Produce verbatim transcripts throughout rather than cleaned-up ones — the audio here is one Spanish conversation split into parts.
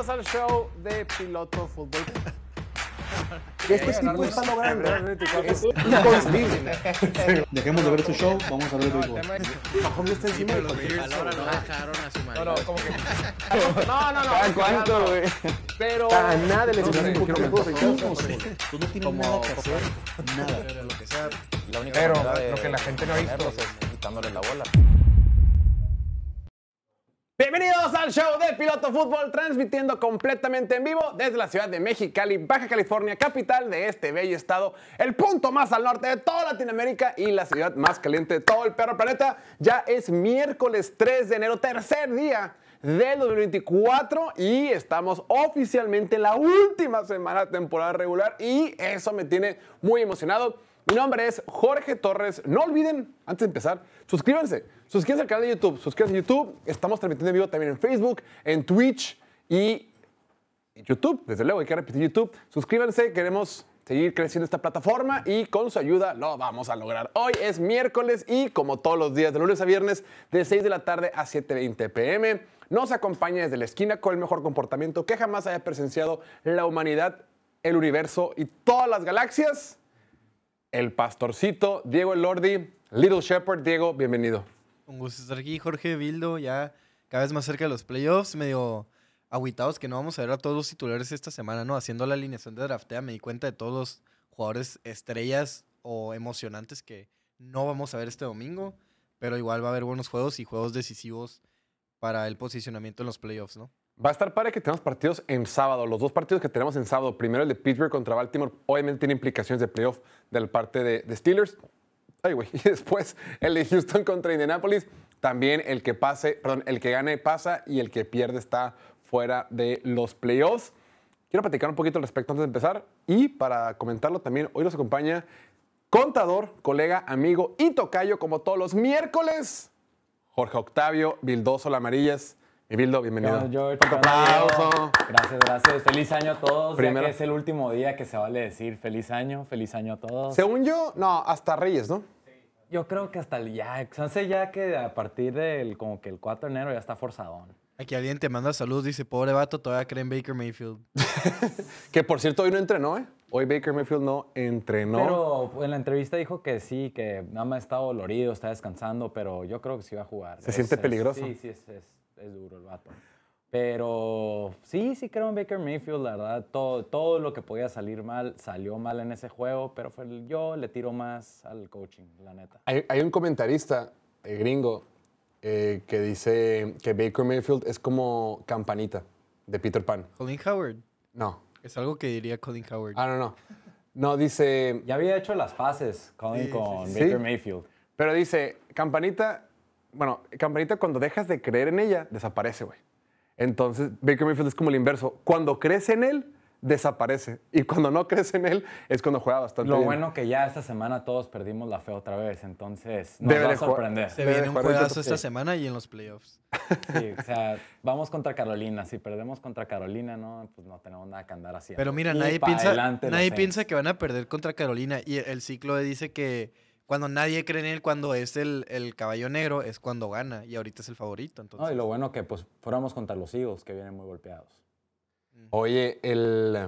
Bienvenidos al show de Piloto Fútbol. Que este tipo está logrando es inconcebible. Dejemos de ver este show, vamos a ver el béisbol. Mahomes está encima de Los Bears ahora no dejaron a su No, no, marido. como que. No, no, no. ¿Cada cuánto, güey? Pero. A nada de No sé, lesionar un quiero poco ver. mejor. Tú no tienes nada que hacer, nada. Lo que sea. La única Pero manera de lo que la gente no ha visto detenerlos es quitándole la bola. Bienvenidos al show de Piloto Fútbol, transmitiendo completamente en vivo desde la ciudad de Mexicali, Baja California, capital de este bello estado, el punto más al norte de toda Latinoamérica y la ciudad más caliente de todo el perro planeta. Ya es miércoles tres de enero, tercer día del dos mil veinticuatro y estamos oficialmente en la última semana de temporada regular y eso me tiene muy emocionado. Mi nombre es Jorge Torres. No olviden, antes de empezar, suscríbanse. Suscríbanse al canal de YouTube. Suscríbanse a YouTube. Estamos transmitiendo en vivo también en Facebook, en Twitch y en YouTube. Desde luego hay que repetir YouTube. Suscríbanse. Queremos seguir creciendo esta plataforma y con su ayuda lo vamos a lograr. Hoy es miércoles y como todos los días, de lunes a viernes, de seis de la tarde a siete veinte pm, nos acompaña desde la esquina con el mejor comportamiento que jamás haya presenciado la humanidad, el universo y todas las galaxias. El pastorcito, Diego Elordi, Little Shepherd. Diego, bienvenido. Un gusto estar aquí, Jorge, Bildo, ya cada vez más cerca de los playoffs, medio agüitados que no vamos a ver a todos los titulares esta semana, ¿no? Haciendo la alineación de draftea me di cuenta de todos los jugadores estrellas o emocionantes que no vamos a ver este domingo, pero igual va a haber buenos juegos y juegos decisivos para el posicionamiento en los playoffs, ¿no? Va a estar padre que tenemos partidos en sábado. Los dos partidos que tenemos en sábado, primero el de Pittsburgh contra Baltimore, obviamente tiene implicaciones de playoff de parte de, de Steelers. Ay, güey. Y después el de Houston contra Indianapolis. También el que pase, perdón, el que gane pasa y el que pierde está fuera de los playoffs. Quiero platicar un poquito al respecto antes de empezar. Y para comentarlo también, hoy nos acompaña contador, colega, amigo y tocayo, como todos los miércoles, Jorge Octavio Vildoso Lamarillas. Mi Bildo, bienvenido. Bueno, George, Fuerte aplauso. Gracias, gracias. Feliz año a todos. Primero. Ya que es el último día que se vale decir feliz año, feliz año a todos. Según yo, no, hasta Reyes, ¿no? Yo creo que hasta el ya, no sé ya que a partir del como que el cuatro de enero ya está forzadón. Aquí alguien te manda saludos, dice, pobre vato, todavía cree en Baker Mayfield. Que por cierto, hoy no entrenó, ¿eh? Hoy Baker Mayfield no entrenó. Pero en la entrevista dijo que sí, que nada más está dolorido, está descansando, pero yo creo que sí va a jugar. ¿Se Es- siente es- peligroso? Sí, sí, es, es, es duro el vato. Pero sí, sí creo en Baker Mayfield, la verdad. Todo, todo lo que podía salir mal, salió mal en ese juego, pero fue el- yo le tiro más al coaching, la neta. Hay, hay un comentarista eh, gringo eh, que dice que Baker Mayfield es como Campanita de Peter Pan. Colin Howard. No. Es algo que diría Colin Howard. Ah, no, no. No, dice... Ya había hecho las pases Colin Sí, con sí, sí. Baker Sí. Mayfield. Pero dice, Campanita... Bueno, Campanita cuando dejas de creer en ella, desaparece, güey. Entonces, Baker Mayfield es como el inverso. Cuando crees en él, desaparece. Y cuando no crees en él, es cuando juega bastante Lo bien. bueno que ya esta semana todos perdimos la fe otra vez, entonces nos Debe va de a jugar. sorprender. Se debe viene un jugar ahorita, juegazo esta sí. semana y en los playoffs. Sí, o sea, vamos contra Carolina. Si perdemos contra Carolina, no, pues no tenemos nada que andar haciendo. Pero mira, Y nadie pa' piensa, adelante los nadie Saints. piensa que van a perder contra Carolina. Y el ciclo dice que cuando nadie cree en él, cuando es el, el caballo negro, es cuando gana. Y ahorita es el favorito. Entonces, No, y lo bueno que pues fuéramos contra los Eagles, que vienen muy golpeados. Oye, el...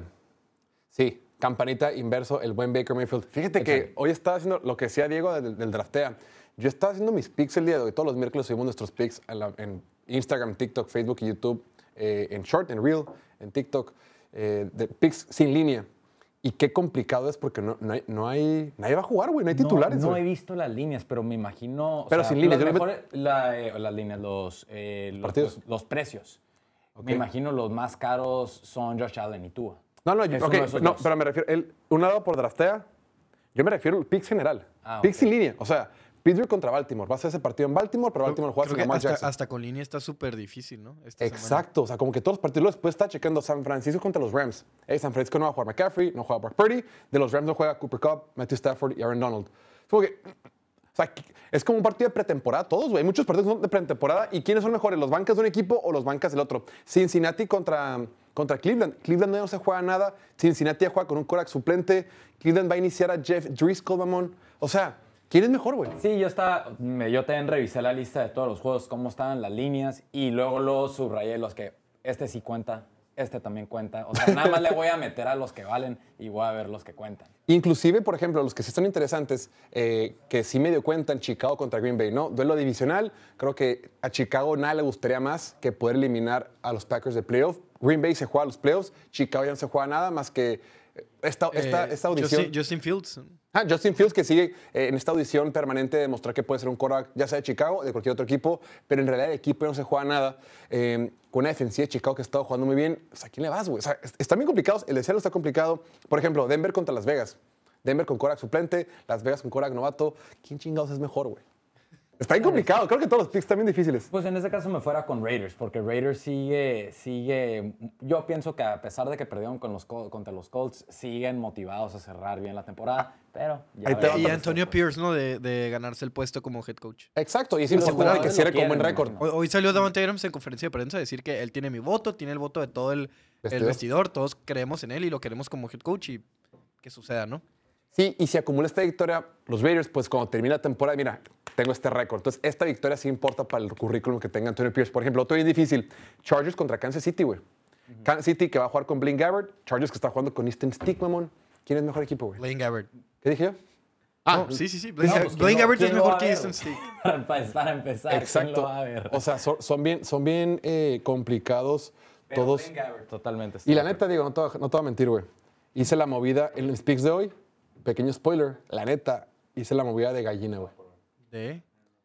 Sí, Campanita inverso, el buen Baker Mayfield. Fíjate que Échale. hoy estaba haciendo lo que decía Diego del, del draftea. Yo estaba haciendo mis picks el día de hoy. Todos los miércoles subimos nuestros picks en, la- en Instagram, TikTok, Facebook y YouTube, eh, en Short, en Reel, en TikTok, eh, de picks sin línea. Y qué complicado es porque no, no hay, no hay- nadie va a jugar, güey. No hay titulares, No, no güey. he visto las líneas, pero me imagino... o Pero sea, sin líneas, los yo le met- mejores- la, eh, las líneas, los, eh, los, Partidos. los- los precios. Ok. Me imagino los más caros son Josh Allen y Tua. No, no, yo- Es ok, uno de esos no, dos. pero me refiero, el, un lado por draftea, yo me refiero al picks general. Ah, Picks ok. sin línea. O sea, Pittsburgh contra Baltimore. Va a ser ese partido en Baltimore, pero Baltimore juega creo sin que Lamar hasta, Jackson. hasta con línea está súper difícil, ¿no? Esta semana. Exacto, o sea, como que todos los partidos después está checando San Francisco contra los Rams. Eh, San Francisco no va a jugar McCaffrey, no juega Brock Purdy, de los Rams no juega Cooper Kupp, Matthew Stafford y Aaron Donald. Es como que, o sea, es como un partido de pretemporada todos, güey. Muchos partidos son de pretemporada y ¿quiénes son mejores, los bancas de un equipo o los bancas del otro? Cincinnati contra, contra Cleveland. Cleveland no se juega nada, Cincinnati ya juega con un quarterback suplente, Cleveland va a iniciar a Jeff Driscoll, mamón. O sea, ¿quién es mejor, güey? Sí, yo, estaba, me- yo también revisé la lista de todos los juegos, cómo estaban las líneas y luego luego subrayé los que este sí cuenta este también cuenta. O sea, nada más le voy a meter a los que valen y voy a ver los que cuentan. Inclusive, por ejemplo, los que sí están interesantes, eh, que sí medio cuentan, Chicago contra Green Bay, ¿no? Duelo divisional, creo que a Chicago nada le gustaría más que poder eliminar a los Packers de playoff. Green Bay se juega a los playoffs, Chicago ya no se juega nada más que esta, esta, esta Eh, audición. Justin, Justin Fields. Ah, Justin Fields, que sigue eh, en esta audición permanente de demostrar que puede ser un quarterback, ya sea de Chicago o de cualquier otro equipo, pero en realidad el equipo ya no se juega nada. Eh, con una defensiva de Chicago que ha estado jugando muy bien, o sea, ¿a quién le vas, güey? O sea, est- están bien complicados, el de Seattle está complicado. Por ejemplo, Denver contra Las Vegas. Denver con quarterback suplente, Las Vegas con quarterback novato. ¿Quién chingados es mejor, güey? Está bien complicado, creo que todos los picks están bien difíciles. Pues en ese caso me fuera con Raiders, porque Raiders sigue, sigue, yo pienso que a pesar de que perdieron con los, Col- contra los Colts, siguen motivados a cerrar bien la temporada, pero ya Ahí te veremos va Y otra Antonio después. Pierce, ¿no? De, de ganarse el puesto como head coach. Exacto, y es Pero importante que seguramente cierre lo con buen quieren, récord. me imagino. Hoy, hoy salió Davante Adams en conferencia de prensa a decir que él tiene mi voto, tiene el voto de todo el el Vestidor. vestidor. Todos creemos en él y lo queremos como head coach y que suceda, ¿no? Sí, y si acumula esta victoria, los Raiders, pues cuando termina la temporada, mira, tengo este récord. Entonces, esta victoria sí importa para el currículum que tenga Antonio Pierce. Por ejemplo, otro bien difícil, Chargers contra Kansas City, güey. Kansas City que va a jugar con Blaine Gabbert, Chargers que está jugando con Easton Stick, mamón. ¿Quién es mejor equipo, güey? Blaine Gabbert. ¿Qué dije yo? Ah, No, sí, sí, sí. Blaine, No, Gab- pues, ¿quién Blaine lo- Gabbert es quién lo mejor va a que ver? Easton Stick. Para, para empezar, ¿quién exacto. lo va a ver? O sea, son, son bien, son bien eh, complicados todos. Totalmente. Y la neta, digo, no te, voy a- no te voy a mentir, güey. Hice la movida en los picks de hoy. Pequeño spoiler, la neta, hice la movida de gallina, güey. ¿De?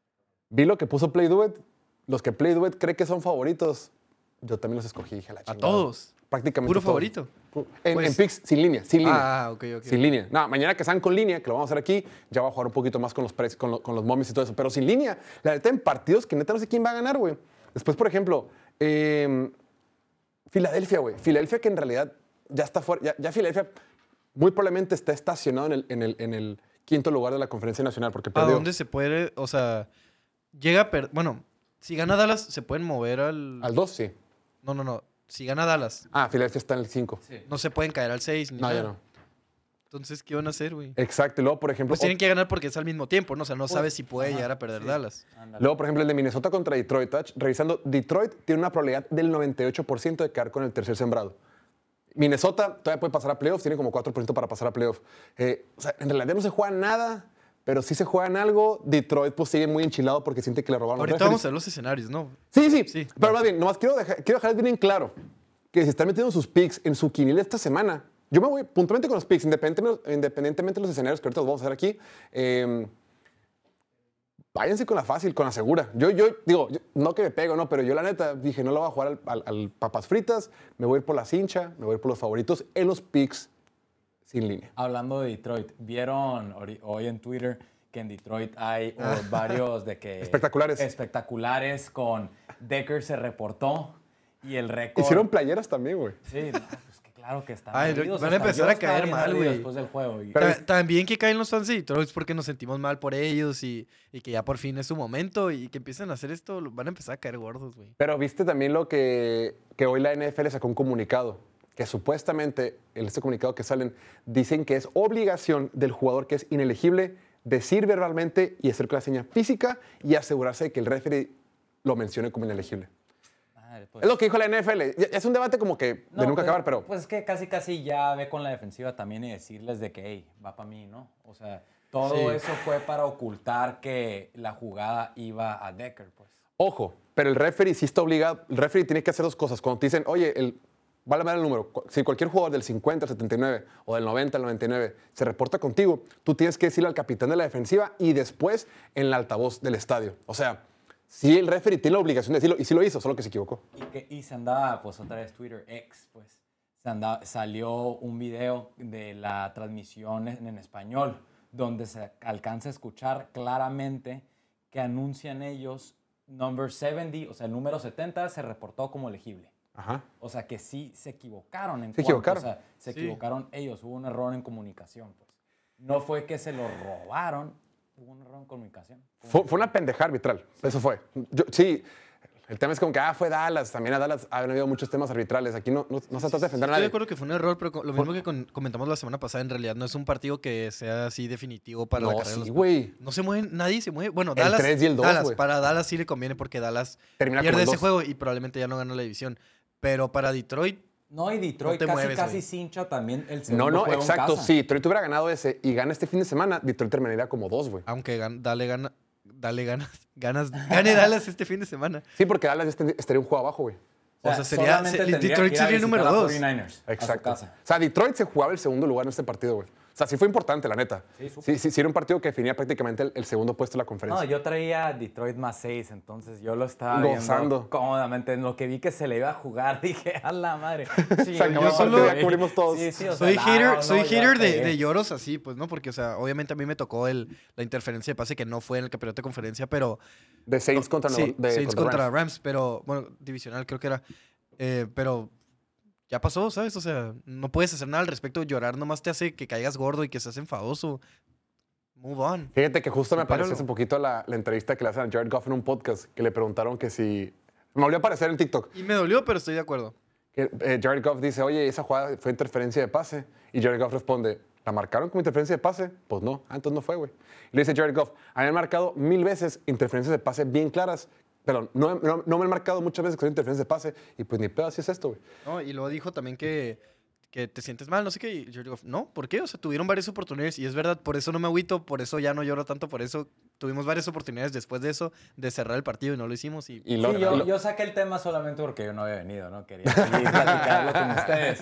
Vi lo que puso Play Do It. Los que Play Do It cree que son favoritos, yo también los escogí, dije la A chingada. todos. Prácticamente Puro todos. favorito. En, Pues- en picks sin línea, sin línea. Ah, ok, ok. Sin línea. No, mañana que salgan con línea, que lo vamos a hacer aquí, ya voy a jugar un poquito más con los, pre- con, lo- con los mommies y todo eso. Pero sin línea, la neta, en partidos que neta no sé quién va a ganar, güey. Después, por ejemplo, eh, Filadelfia, güey. Filadelfia que en realidad ya está fuera. Ya, ya Filadelfia muy probablemente está estacionado en el, en, el, en el quinto lugar de la Conferencia Nacional porque ¿A perdió. dónde se puede, o sea, llega a per- bueno, si gana Dallas, se pueden mover al... Al dos, sí. No, no, no. Si gana Dallas, Ah, Filadelfia está en el cinco. no se pueden caer al seis ni No, ya nada. no. Entonces, ¿qué van a hacer, güey? Exacto. Y luego, por ejemplo, Pues tienen que ganar porque es al mismo tiempo, ¿no? O sea, no sabes si puede ajá, llegar a perder sí. Dallas. Ándale. Luego, por ejemplo, el de Minnesota contra Detroit, Touch, revisando, Detroit tiene una probabilidad del noventa y ocho por ciento de quedar con el tercer sembrado. Minnesota todavía puede pasar a playoffs, tiene como cuatro por ciento para pasar a playoffs. Eh, o sea, en realidad no se juega nada, pero sí se juegan algo. Detroit pues sigue muy enchilado porque siente que le robaron Ahorita los vamos referees. a ver los escenarios, ¿no? Sí, sí, Sí. pero más bien, nomás quiero, dejar, quiero dejarles bien en claro que si están metiendo sus picks en su quiniela esta semana, yo me voy puntualmente con los picks, independientemente, independientemente de los escenarios que ahorita los vamos a hacer aquí. eh, váyanse con la fácil, con la segura. Yo, yo digo, yo- no que me pego, no, pero yo la neta dije, no lo voy a jugar al, al- al papas fritas, me voy a ir por la cincha, me voy a ir por los favoritos en los picks sin línea. Hablando de Detroit, ¿vieron ori- hoy en Twitter que en Detroit hay uh, varios de que... Espectaculares. Espectaculares con Decker se reportó y el récord... Hicieron playeras también, güey. Sí, no, pues que claro que están Ay, ardidos, van a hasta empezar yo a estaba caer bien mal, ardido güey. después del juego. y- Ta- También que caen los fans de Detroit porque nos sentimos mal por ellos y, y que ya por fin es su momento y que empiecen a hacer esto, van a empezar a caer gordos, güey. Pero viste también lo que, que hoy la N F L sacó un comunicado, que supuestamente en este comunicado que salen dicen que es obligación del jugador que es inelegible decir verbalmente y hacer con la seña física y asegurarse de que el referee lo mencione como inelegible. Madre, pues, Es lo que dijo la N F L. Ya- Es un debate como que de no, nunca pues, acabar, pero Pues es que casi casi ya ve con la defensiva también y decirles de que, hey, va para mí, ¿no? O sea, todo Sí. eso fue para ocultar que la jugada iba a Decker, pues. ojo, pero el referee sí está obligado. El referee tiene que hacer dos cosas. Cuando te dicen, oye, el, vale mal el número. cu- Si cualquier jugador del cincuenta al setenta y nueve o del noventa al noventa y nueve se reporta contigo, tú tienes que decirle al capitán de la defensiva y después en el altavoz del estadio. O sea, sí el referee tiene la obligación de decirlo y sí lo hizo, solo que se equivocó. Y, que, y se andaba, pues otra vez Twitter X, pues, se andaba, salió un video de la transmisión en, en español, donde se alcanza a escuchar claramente que anuncian ellos, number setenta, o sea, el número setenta se reportó como elegible. Ajá. O sea, que sí se equivocaron. En Se cuanto, equivocaron. O sea, se Sí. equivocaron ellos, hubo un error en comunicación, pues. No fue que se lo robaron, hubo un error en comunicación. Fue, fue una pendeja arbitral. Eso fue. Yo, sí, el tema es como que, ah, fue Dallas. También a Dallas han habido muchos temas arbitrales. Aquí no, no, no se trata de defender a Estoy de nadie. acuerdo que fue un error, pero co- lo mismo que con- comentamos la semana pasada, en realidad no es un partido que sea así definitivo para la No, carrera de sí, los- güey. No se mueven, nadie se mueve. Bueno, El Dallas, tres y el dos, Dallas, güey. para Dallas sí le conviene porque Dallas Termina como pierde el ese dos. juego y probablemente ya no gana la división. Pero para Detroit No, y Detroit No te casi, mueves, casi güey. cincha también el segundo No, no, juego en exacto. casa. Si Detroit hubiera ganado ese y gana este fin de semana, Detroit terminaría como dos, güey. Aunque gan- dale, gana, dale ganas, ganas, gane Dallas este fin de semana. Sí, porque Dallas ya est- estaría un juego abajo, güey. O sea, sería- solamente se- tendría Detroit que ir a sería el visitar número a dos. cuarenta y nueve ers, Exacto. A O su casa. sea, Detroit se jugaba el segundo lugar en este partido, güey. O sea, sí fue importante, la neta. Sí, súper. Sí, sí, sí era un partido que definía prácticamente el, el segundo puesto de la No, conferencia. yo traía Detroit más seis, entonces yo lo estaba Gozando. viendo cómodamente. En lo que vi que se le iba a jugar, dije, a la madre. Sí, Se acabó el partido, ya cubrimos todos. Sí, sí, o sea, Soy no, hater, no, soy yo hater de, pegué. de lloros así, pues, ¿no? Porque, o sea, obviamente a mí me tocó el, la interferencia de pase que no fue en el campeonato de conferencia, pero... De Saints contra, sí, de, Saints contra contra Rams. Rams. pero, bueno, divisional creo que era. Eh, pero ya pasó, ¿sabes? O sea, no puedes hacer nada al respecto. Llorar nomás te hace que caigas gordo y que seas enfadoso. Move on. Fíjate que justo me Supéralo. apareció hace poquito la, la entrevista que le hacen a Jared Goff en un podcast, que le preguntaron que si... Me volvió a aparecer en TikTok. Y me dolió, pero estoy de acuerdo. Que, eh, Jared Goff dice, oye, esa jugada fue interferencia de pase. Y Jared Goff responde, ¿la marcaron como interferencia de pase? Pues no, ah, entonces no fue, güey. Y le dice Jared Goff, a mí me han marcado mil veces interferencias de pase bien claras. Perdón, no, no, no me han marcado muchas veces que son interferencias de pase. Y pues ni pedo, así es esto, güey. ¿No? Y luego dijo también que, que te sientes mal, no sé qué. Y yo digo, no, ¿por qué? O sea, tuvieron varias oportunidades. Y es verdad, por eso no me agüito, por eso ya no lloro tanto, por eso tuvimos varias oportunidades después de eso de cerrar el partido y no lo hicimos. Y, Y lo- Sí, yo, lo- yo saqué el tema solamente porque yo no había venido, ¿no? Quería seguir platicarlo con ustedes.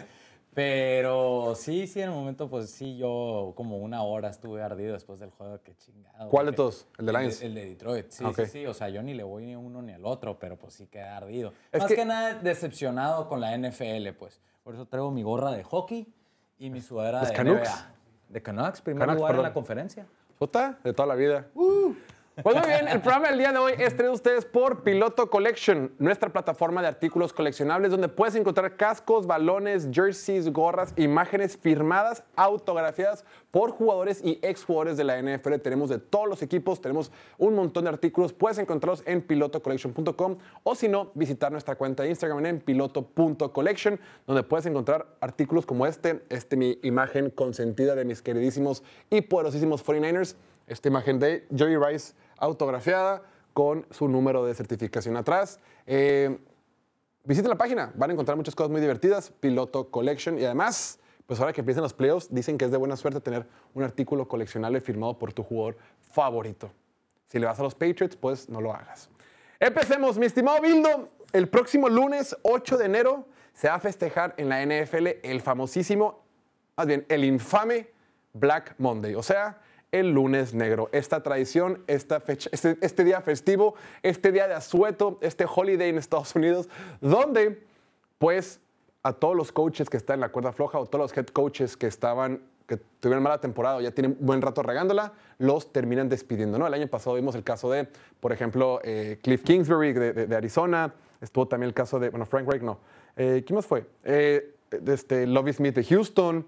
Pero sí, sí, en el momento, pues sí, yo como una hora estuve ardido después del juego. Qué chingado. ¿Cuál de porque- todos? ¿El de El Lions? de, el de Detroit, sí, Ok. sí, sí. O sea, yo ni le voy ni a uno ni al otro, pero pues sí quedé ardido. Es Más que- que... nada decepcionado con la N F L, pues. Por eso traigo mi gorra de hockey y mi sudadera Los de Canucks. N B A. De Canucks, primer Canucks, lugar perdón. en la conferencia. Puta, de toda la vida. Pues muy bien, el programa del día de hoy es traído a ustedes por Piloto Collection, nuestra plataforma de artículos coleccionables donde puedes encontrar cascos, balones, jerseys, gorras, imágenes firmadas, autografiadas por jugadores y exjugadores de la N F L. Tenemos de todos los equipos, tenemos un montón de artículos. Puedes encontrarlos en piloto collection punto com o si no, visitar nuestra cuenta de Instagram en piloto punto collection, donde puedes encontrar artículos como este, este mi imagen consentida de mis queridísimos y poderosísimos cuarenta y nueve ers, esta imagen de Jerry Rice autografiada con su número de certificación atrás. Eh, visiten la página, van a encontrar muchas cosas muy divertidas, Piloto Collection, y además, pues ahora que empiezan los playoffs, dicen que es de buena suerte tener un artículo coleccionable firmado por tu jugador favorito. Si le vas a los Patriots, pues no lo hagas. Empecemos, mi estimado Bildo. El próximo lunes, ocho de enero, se va a festejar en la N F L el famosísimo, más bien, el infame Black Monday, o sea, el lunes negro. Esta tradición, esta fecha, este, este día festivo, este día de asueto, este holiday en Estados Unidos, donde, pues, a todos los coaches que están en la cuerda floja o todos los head coaches que estaban, que tuvieron mala temporada o ya tienen buen rato regándola, los terminan despidiendo, ¿no? El año pasado vimos el caso de, por ejemplo, eh, Cliff Kingsbury de, de- de Arizona, estuvo también el caso de, bueno, Frank Reich no. Eh, ¿Quién más fue? Eh, de este, Lovie Smith de Houston,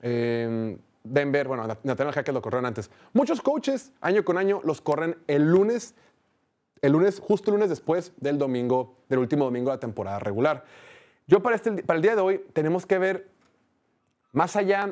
eh, Denver, bueno, Nathaniel Hackett lo corrieron antes. Muchos coaches, año con año, los corren el lunes, el lunes, justo el lunes después del domingo, del último domingo de la temporada regular. Yo para, este, para el día de hoy tenemos que ver más allá,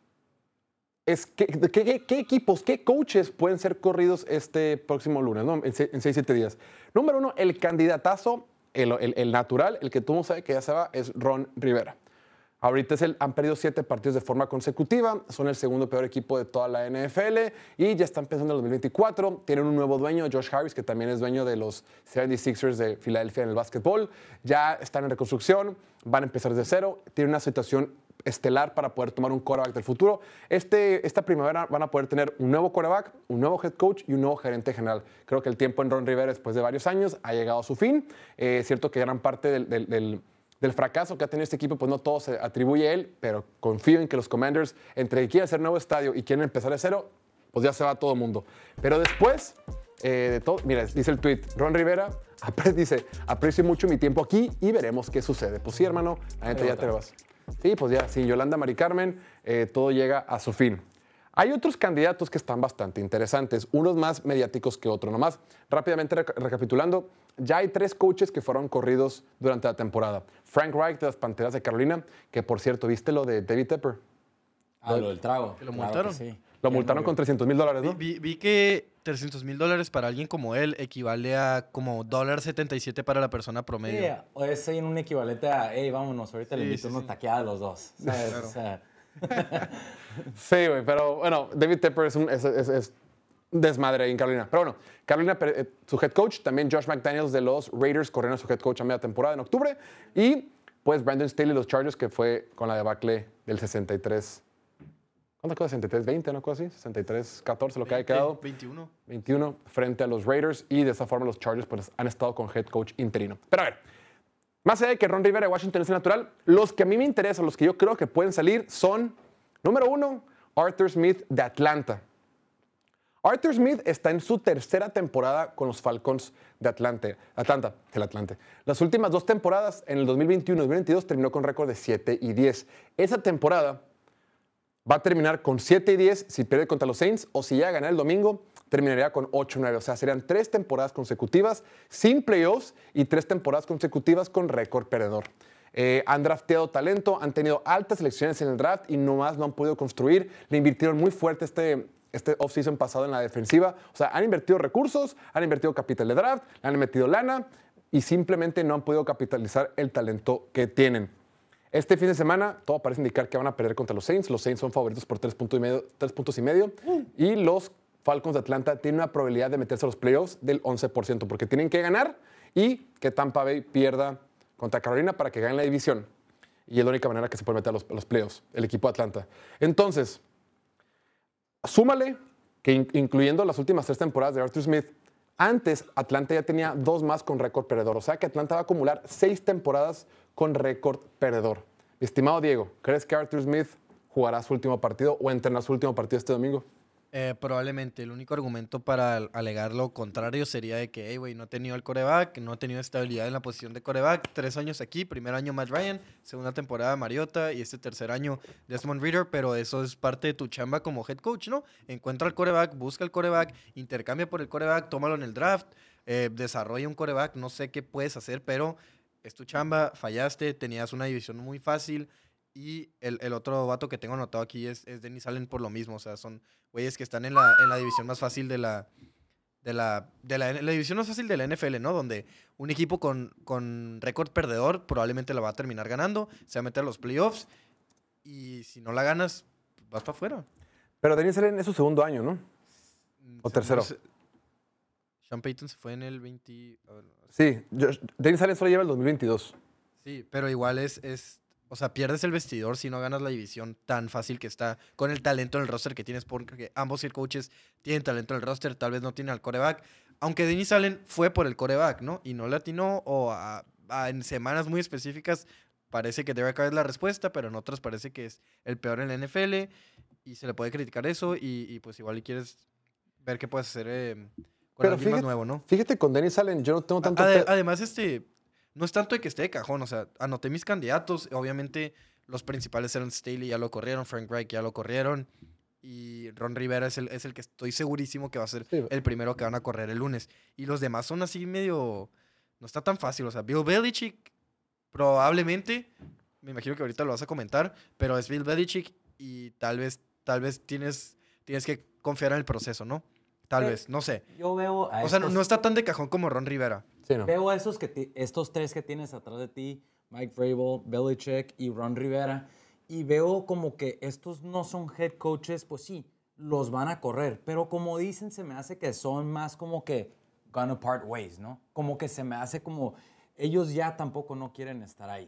es que, ¿qué, qué, qué equipos, qué coaches pueden ser corridos este próximo lunes, ¿no? en, se, en seis, siete días. Número uno, el candidatazo, el, el, el natural, el que todo el mundo sabe que ya se va, es Ron Rivera. Ahorita es el, han perdido siete partidos de forma consecutiva, son el segundo peor equipo de toda la N F L y ya están pensando en el dos mil veinticuatro. Tienen un nuevo dueño, Josh Harris, que también es dueño de los setenta y seis ers de Filadelfia en el básquetbol. Ya están en reconstrucción, van a empezar desde cero, tienen una situación estelar para poder tomar un quarterback del futuro. Este, esta primavera van a poder tener un nuevo quarterback, un nuevo head coach y un nuevo gerente general. Creo que el tiempo en Ron Rivera, después de varios años, ha llegado a su fin. Eh, es cierto que gran parte del, del, del Del fracaso que ha tenido este equipo, pues no todo se atribuye a él, pero confío en que los Commanders, entre que quieren hacer nuevo estadio y quieren empezar de cero, pues ya se va todo el mundo. Pero después eh, de todo, mira, dice el tweet, Ron Rivera apre- dice, aprecio mucho mi tiempo aquí y veremos qué sucede. Pues sí, hermano, la neta ya te vas. Sí, pues ya, sin Yolanda Mari Carmen, eh, todo llega a su fin. Hay otros candidatos que están bastante interesantes, unos más mediáticos que otros. Nomás, rápidamente rec- recapitulando, ya hay tres coaches que fueron corridos durante la temporada. Frank Reich de las Panteras de Carolina, que por cierto, ¿viste lo de David Tepper? Ah, lo del trago. Que lo Claro multaron. sí. Lo Ya multaron no con vio. trescientos mil dólares, Vi, ¿no? vi- vi que trescientos mil dólares para alguien como él equivale a como dólar setenta y siete para la persona promedio. Sí, o es ahí en un equivalente a, hey, vámonos, ahorita le Sí, invito sí, una sí. taqueada a los dos. ¿Sabes? Claro. O sea, Sí, güey, pero bueno, David Tepper es un es, es- es desmadre ahí en Carolina. Pero bueno, Carolina, eh, su head coach, también Josh McDaniels de los Raiders corrieron a su head coach a media temporada en octubre. Y pues Brandon Staley de los Chargers, que fue con la debacle del sesenta y tres. ¿Cuánto quedó? sesenta y tres veinte, ¿no? Cosa así, sesenta y tres catorce, lo que haya quedado. veintiuno. veintiuno frente a los Raiders y de esa forma los Chargers pues, han estado con head coach interino. Pero a ver, más allá de que Ron Rivera de Washington es el natural, los que a mí me interesan, los que yo creo que pueden salir son, número uno, Arthur Smith de Atlanta. Arthur Smith está en su tercera temporada con los Falcons de Atlanta, Atlanta, del Atlante. Las últimas dos temporadas, en el dos mil veintiuno y dos mil veintidós, terminó con récord de siete y diez. Esa temporada va a terminar con siete y diez si pierde contra los Saints, o si llega a ganar el domingo, terminaría con ocho y nueve. O sea, serían tres temporadas consecutivas sin playoffs y tres temporadas consecutivas con récord perdedor. Eh, han drafteado talento, han tenido altas selecciones en el draft y nomás no han podido construir. Le invirtieron muy fuerte este, este offseason pasado en la defensiva. O sea, han invertido recursos, han invertido capital de draft, le han metido lana y simplemente no han podido capitalizar el talento que tienen. Este fin de semana, todo parece indicar que van a perder contra los Saints. Los Saints son favoritos por tres puntos y medio. tres puntos y, medio, y los Falcons de Atlanta tienen una probabilidad de meterse a los playoffs del once por ciento, porque tienen que ganar y que Tampa Bay pierda contra Carolina para que gane la división. Y es la única manera que se puede meter a los, a los playoffs, el equipo de Atlanta. Entonces, súmale que in- incluyendo las últimas tres temporadas de Arthur Smith, antes Atlanta ya tenía dos más con récord perdedor. O sea que Atlanta va a acumular seis temporadas con récord perdedor. Mi estimado Diego, ¿crees que Arthur Smith jugará su último partido o entrenará su último partido este domingo? Eh, probablemente. El único argumento para al- alegar lo contrario sería de que, hey, güey, no ha tenido el coreback, no ha tenido estabilidad en la posición de coreback. Tres años aquí, primer año Matt Ryan, segunda temporada Mariota y este tercer año Desmond Ridder, pero eso es parte de tu chamba como head coach, ¿no? Encuentra el coreback, busca el coreback, intercambia por el coreback, tómalo en el draft, eh, desarrolla un coreback, no sé qué puedes hacer, pero es tu chamba, fallaste, tenías una división muy fácil. Y el, el otro vato que tengo anotado aquí es, es Dennis Allen por lo mismo. O sea, son güeyes que están en la, en la división más fácil de la, de la, de la, la división más fácil de la N F L, ¿no? Donde un equipo con, con récord perdedor probablemente la va a terminar ganando, se va a meter a los playoffs y si no la ganas, vas para afuera. Pero Dennis Allen es su segundo año, ¿no? ¿O tercero? Sean Payton se fue en el veinte... a ver, Sí, Josh- Dennis Allen solo lleva el dos mil veintidós. sí, pero igual es... es o sea, pierdes el vestidor si no ganas la división tan fácil que está con el talento en el roster que tienes, porque ambos head coaches tienen talento en el roster, tal vez no tienen al coreback. Aunque Dennis Allen fue por el coreback, ¿no? Y no le atinó, o a- a- en semanas muy específicas parece que Derek Carr es la respuesta, pero en otras parece que es el peor en la N F L y se le puede criticar eso y, y pues igual y quieres ver qué puedes hacer eh, con Pero alguien más fíjate, nuevo, ¿no? fíjate con Dennis Allen, yo no tengo tanto... Ade- pe- además, este, no es tanto de que esté de cajón, o sea, anoté mis candidatos, obviamente los principales eran Staley, ya lo corrieron, Frank Reich ya lo corrieron, y Ron Rivera es el, es el que estoy segurísimo que va a ser Sí. el primero que van a correr el lunes. Y los demás son así medio, no está tan fácil, o sea, Bill Belichick probablemente, me imagino que ahorita lo vas a comentar, pero es Bill Belichick y tal vez, tal vez tienes, tienes que confiar en el proceso, ¿no? Tal Eh, vez, no sé. yo veo a O sea, no, estos- no está tan de cajón como Ron Rivera. Sí, no. Veo a esos que ti- estos tres que tienes atrás de ti, Mike Vrabel, Belichick y Ron Rivera, y veo como que estos no son head coaches, pues sí, los van a correr, pero como dicen, se me hace que son más como que gonna part ways, ¿no? Como que se me hace como ellos ya tampoco no quieren estar ahí.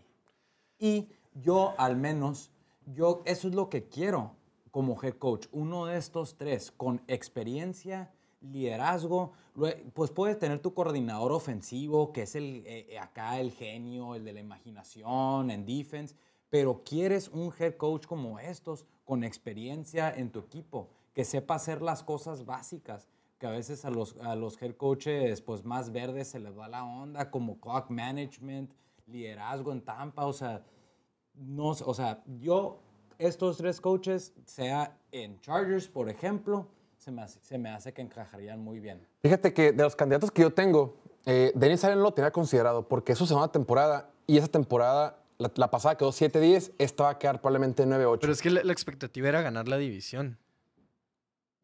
Y yo al menos, yo eso es lo que quiero como head coach, uno de estos tres con experiencia, liderazgo, lue- pues puedes tener tu coordinador ofensivo, que es el eh, acá el genio, el de la imaginación en defense, pero quieres un head coach como estos, con experiencia en tu equipo, que sepa hacer las cosas básicas, que a veces a los, a los head coaches pues, más verdes se les va la onda, como clock management, liderazgo en Tampa, o sea, no, sé, o sea, yo, estos tres coaches, sea en Chargers, por ejemplo, se me hace, se me hace que encajarían muy bien. Fíjate que de los candidatos que yo tengo, eh, Dennis Allen no lo tenía considerado porque es su segunda temporada y esa temporada, la, la pasada quedó siete diez, esta va a quedar probablemente nueve ocho. Pero es que la, la expectativa era ganar la división.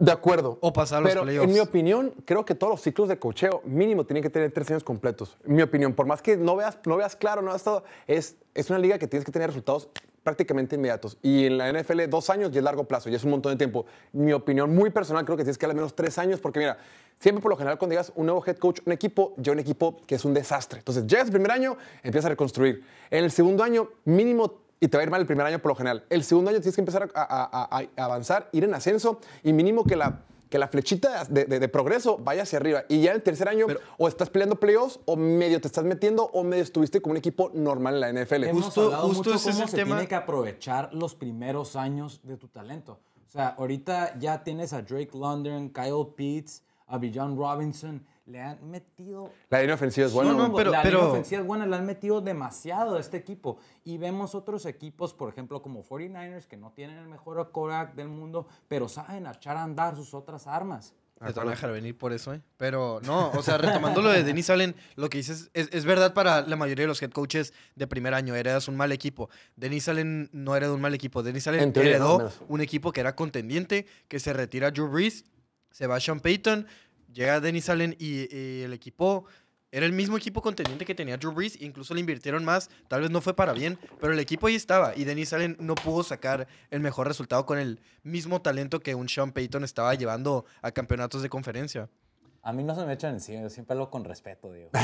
De acuerdo. O pasar a los Pero playoffs. en mi opinión, creo que todos los ciclos de cocheo mínimo tienen que tener tres años completos. En mi opinión, por más que no veas, no veas claro, no veas todo, es, es una liga que tienes que tener resultados prácticamente inmediatos. Y en la N F L, dos años ya es largo plazo, ya es un montón de tiempo. En mi opinión muy personal, creo que tienes que darle al menos tres años, porque mira, siempre por lo general cuando llegas un nuevo head coach, un equipo, ya un equipo que es un desastre. Entonces, llegas el primer año, empiezas a reconstruir. En el segundo año, mínimo, y te va a ir mal el primer año por lo general. El segundo año tienes que empezar a, a- a- a avanzar, ir en ascenso, y mínimo que la, que la flechita de, de- de progreso vaya hacia arriba. Y ya el tercer año, Pero- o estás peleando playoffs, o medio te estás metiendo, o medio estuviste como un equipo normal en la N F L. Hemos Justo- hablado justo mucho ese es cómo el se tema. tiene que aprovechar los primeros años de tu talento. O sea, ahorita ya tienes a Drake London, Kyle Pitts, a Bijan Robinson. Le han metido... La línea ofensiva es buena. No, no, güey. pero- la pero- línea ofensiva es buena, le han metido demasiado a este equipo. Y vemos otros equipos, por ejemplo, como cuarenta y nueve ers, que no tienen el mejor quarterback del mundo, pero saben echar a andar sus otras armas. Te van a dejar venir por eso, ¿eh? Pero no, o sea, retomando lo de Dennis Allen, lo que dices es, es verdad para la mayoría de los head coaches de primer año. Heredas un mal equipo. Dennis Allen no era de un mal equipo. Dennis Allen En teoría, no, heredó menos. un equipo que era contendiente, que se retira Drew Brees, se va Sean Payton, llega Dennis Allen y, y el equipo era el mismo equipo contendiente que tenía Drew Brees, incluso le invirtieron más, tal vez no fue para bien, pero el equipo ahí estaba y Dennis Allen no pudo sacar el mejor resultado con el mismo talento que un Sean Payton estaba llevando a campeonatos de conferencia. A mí no se me echan encima, yo siempre hablo con respeto, digo.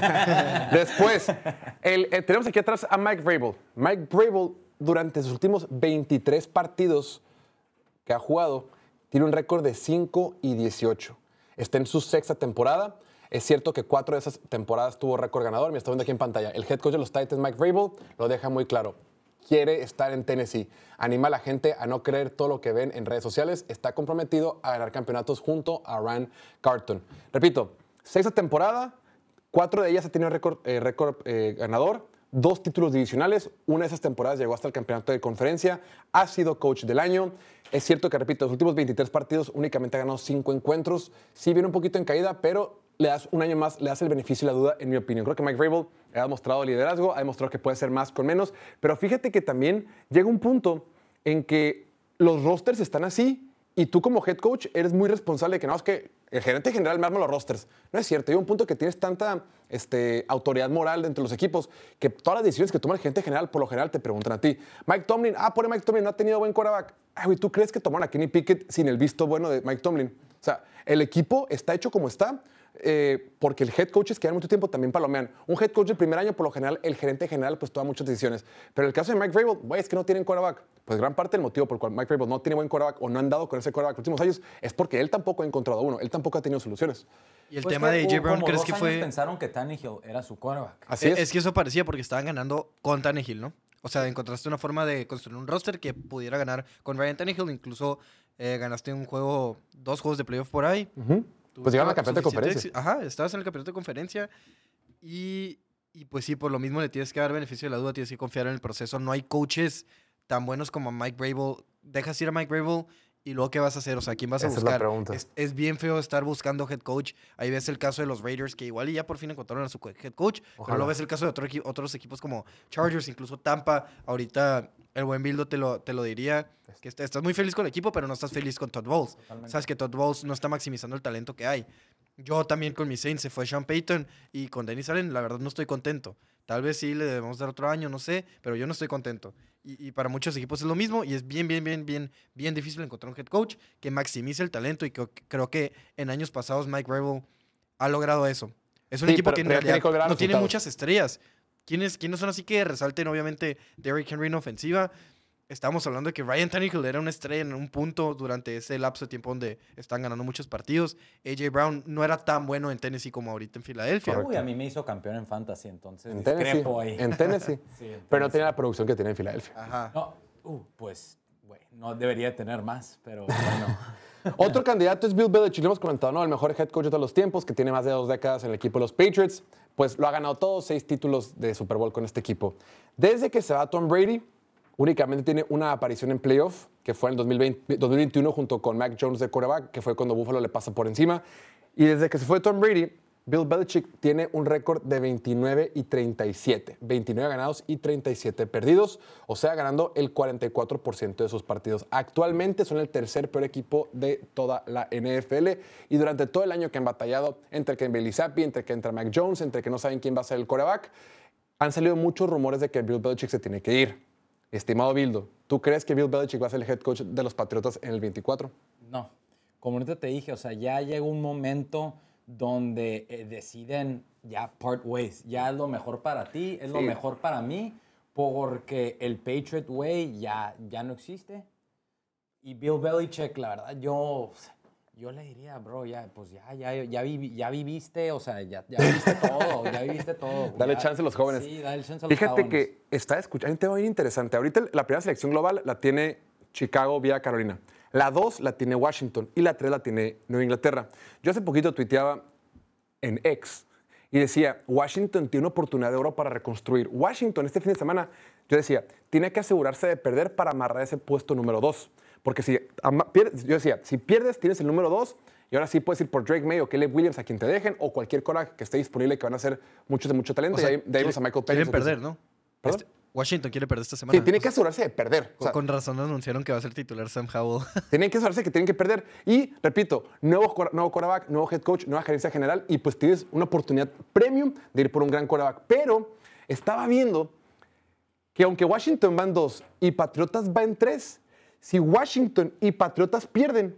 Después, el- eh, tenemos aquí atrás a Mike Vrabel. Mike Vrabel, durante sus últimos veintitrés partidos que ha jugado, tiene un récord de cinco y dieciocho. Está en su sexta temporada. Es cierto que cuatro de esas temporadas tuvo récord ganador. Me está viendo aquí en pantalla. El head coach de los Titans, Mike Vrabel, lo deja muy claro. Quiere estar en Tennessee. Anima a la gente a no creer todo lo que ven en redes sociales. Está comprometido a ganar campeonatos junto a Ryan Carton. Repito, sexta temporada, cuatro de ellas ha tenido récord, eh, récord eh, ganador, dos títulos divisionales, una de esas temporadas llegó hasta el campeonato de conferencia, ha sido coach del año. Es cierto que, repito, los últimos veintitrés partidos únicamente ha ganado cinco encuentros. Sí viene un poquito en caída, pero le das un año más, le das el beneficio de la duda, en mi opinión. Creo que Mike Vrabel ha demostrado liderazgo, ha demostrado que puede ser más con menos, pero fíjate que también llega un punto en que los rosters están así y tú como head coach eres muy responsable de que no, es que el gerente general me arma los rosters. No es cierto, hay un punto que tienes tanta este, autoridad moral entre los equipos que todas las decisiones que toma el gerente general, por lo general te preguntan a ti. Mike Tomlin, ah, por Mike Tomlin no ha tenido buen quarterback. Ay, güey, ¿tú crees que tomaron a Kenny Pickett sin el visto bueno de Mike Tomlin? O sea, el equipo está hecho como está eh, porque el head coaches que dan mucho tiempo también palomean. Un head coach del primer año, por lo general, el gerente general pues toma muchas decisiones. Pero en el caso de Mike Vrabel, güey, es que no tienen quarterback. Pues gran parte del motivo por el cual Mike Vrabel no tiene buen quarterback o no han dado con ese quarterback los últimos años es porque él tampoco ha encontrado uno. Él tampoco ha tenido soluciones. Y el Pues tema que de A J hubo Brown, como ¿crees dos que años fue...? pensaron que Tannehill era su quarterback. Así Eh, es. Es que eso parecía porque estaban ganando con Tannehill, ¿no? O sea, encontraste una forma de construir un roster que pudiera ganar con Ryan Tannehill. Incluso eh, ganaste un juego, dos juegos de playoff por ahí. Ujú. Tuviste Pues llegaron al campeonato de suficiente conferencia. éxito. Ajá, estabas en el campeonato de conferencia. Y, y pues sí, por lo mismo le tienes que dar beneficio de la duda, tienes que confiar en el proceso. No hay coaches tan buenos como Mike Vrabel. Dejas ir a Mike Vrabel y luego ¿qué vas a hacer? O sea, ¿quién vas a Esa es la buscar? pregunta. Es, es bien feo estar buscando head coach. Ahí ves el caso de los Raiders, que igual y ya por fin encontraron a su head coach. Pero Ojalá. luego ves el caso de otro equi- otros equipos como Chargers, incluso Tampa. Ahorita el buen Bildo te lo, te lo diría. Que est- estás muy feliz con el equipo, pero no estás feliz con Todd Bowles. Sabes que Todd Bowles no está maximizando el talento que hay. Yo también con mis Saints se fue Sean Payton y con Dennis Allen, la verdad no estoy contento. Tal vez sí le debemos dar otro año, no sé, pero yo no estoy contento. Y, y para muchos equipos es lo mismo y es bien, bien, bien, bien, bien difícil encontrar un head coach que maximice el talento y que, creo que en años pasados Mike Vrabel ha logrado eso. Es un Sí, equipo pero- que en pero tiene realidad que lograr no tiene resultados. muchas estrellas. ¿Quiénes, ¿Quiénes son así que resalten? Obviamente Derrick Henry en ofensiva. Estábamos hablando de que Ryan Tannehill era una estrella en un punto durante ese lapso de tiempo donde están ganando muchos partidos. A J Brown no era tan bueno en Tennessee como ahorita en Filadelfia. Uy, a mí me hizo campeón en fantasy, entonces En Tennessee. discrepo ahí. En Tennessee. Sí, en Pero no Tennessee. tiene la producción que tiene en Filadelfia. Ajá. No, uh, pues, güey, no debería tener más, pero bueno. Otro candidato es Bill Belichick, lo hemos comentado, ¿no? El mejor head coach de todos los tiempos, que tiene más de dos décadas en el equipo de los Patriots. Pues lo ha ganado todos, seis títulos de Super Bowl con este equipo. Desde que se va Tom Brady, únicamente tiene una aparición en playoff, que fue en el dos mil veinte, dos mil veintiuno junto con Mac Jones de quarterback, que fue cuando Buffalo le pasa por encima. Y desde que se fue Tom Brady, Bill Belichick tiene un récord de veintinueve y treinta y siete. veintinueve ganados y treinta y siete perdidos, o sea, ganando el cuarenta y cuatro por ciento de sus partidos. Actualmente son el tercer peor equipo de toda la N F L y durante todo el año que han batallado entre que en Bailey Zappi, entre que entra Mac Jones, entre que no saben quién va a ser el quarterback, han salido muchos rumores de que Bill Belichick se tiene que ir. Estimado Bildo, ¿tú crees que Bill Belichick va a ser el head coach de los Patriotas en el veinticuatro? No, como ahorita te dije, o sea, ya llega un momento donde eh, deciden ya part ways, ya es lo mejor para ti, es lo Sí. mejor para mí, porque el Patriot Way ya, ya no existe. Y Bill Belichick, la verdad, yo, yo le diría, bro, ya, pues ya, ya, ya, vivi- ya viviste, o sea, ya, ya viviste todo, ya viviste todo. Dale ya- chance a los jóvenes. Sí, dale chance a los Fíjate jóvenes. que está escuchando un tema bien interesante. Ahorita la primera selección global la tiene Chicago vía Carolina. La dos la tiene Washington y la tres la tiene Nueva Inglaterra. Yo hace poquito tuiteaba en X y decía, Washington tiene una oportunidad de oro para reconstruir. Washington este fin de semana, yo decía, tiene que asegurarse de perder para amarrar ese puesto número dos. Porque si ama- pierdes, yo decía, si pierdes, tienes el número dos y ahora sí puedes ir por Drake May o Caleb Williams a quien te dejen o cualquier cora que esté disponible que van a ser muchos de mucho talento. O sea, y ahí, de ahí vemos a Michael Penix. quieren perder, ¿no? ¿Perdón? Este- Washington quiere perder esta semana. Sí, tiene que O sea, asegurarse de perder. O sea, con razón anunciaron que va a ser titular Sam Howell. tienen que asegurarse que tienen que perder. Y, repito, nuevo, cora- nuevo quarterback, nuevo head coach, nueva gerencia general y pues tienes una oportunidad premium de ir por un gran quarterback. Pero estaba viendo que aunque Washington va en dos y Patriotas va en tres, si Washington y Patriotas pierden,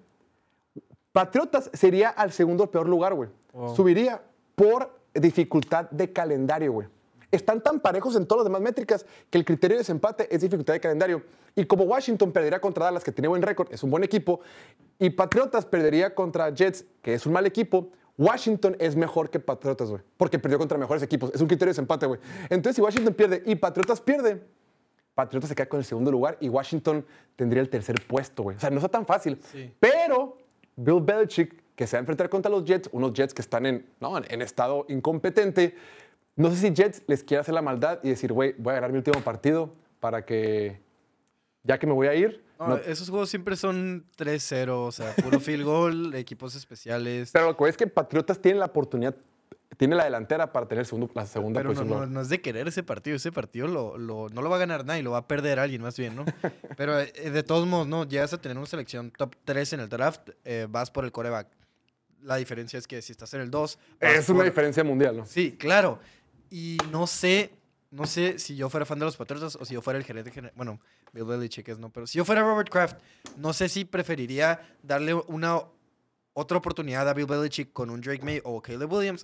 Patriotas sería al segundo peor lugar, güey. Subiría por dificultad de calendario, güey. Están tan parejos en todas las demás métricas que el criterio de desempate es dificultad de calendario. Y como Washington perdería contra Dallas, que tiene buen récord, es un buen equipo, y Patriotas perdería contra Jets, que es un mal equipo, Washington es mejor que Patriotas, güey. Porque perdió contra mejores equipos. Es un criterio de desempate, güey. Entonces, si Washington pierde y Patriotas pierde, Patriotas se queda con el segundo lugar y Washington tendría el tercer puesto, güey. O sea, no está tan fácil. Sí. Pero Bill Belichick, que se va a enfrentar contra los Jets, unos Jets que están en, no, en estado incompetente, no sé si Jets les quiere hacer la maldad y decir, güey, voy a ganar mi último partido para que, ya que me voy a ir... No, no- esos juegos siempre son tres cero, o sea, puro field goal, equipos especiales. Pero lo que es que Patriotas tienen la oportunidad, tiene la delantera para tener segundo- la segunda Pero no, posición. no, no es de querer ese partido. Ese partido lo, lo- no lo va a ganar nadie, lo va a perder alguien más bien, ¿no? Pero eh, de todos modos, ¿no? Llegas a tener una selección top tres en el draft, eh, vas por el quarterback. La diferencia es que si estás en el dos... vas Es una por- diferencia mundial, ¿no? Sí, claro. Y no sé, no sé si yo fuera fan de los Patriotas o si yo fuera el gerente general. Bueno, Bill Belichick es no, pero si yo fuera Robert Kraft, no sé si preferiría darle una otra oportunidad a Bill Belichick con un Drake May o Caleb Williams.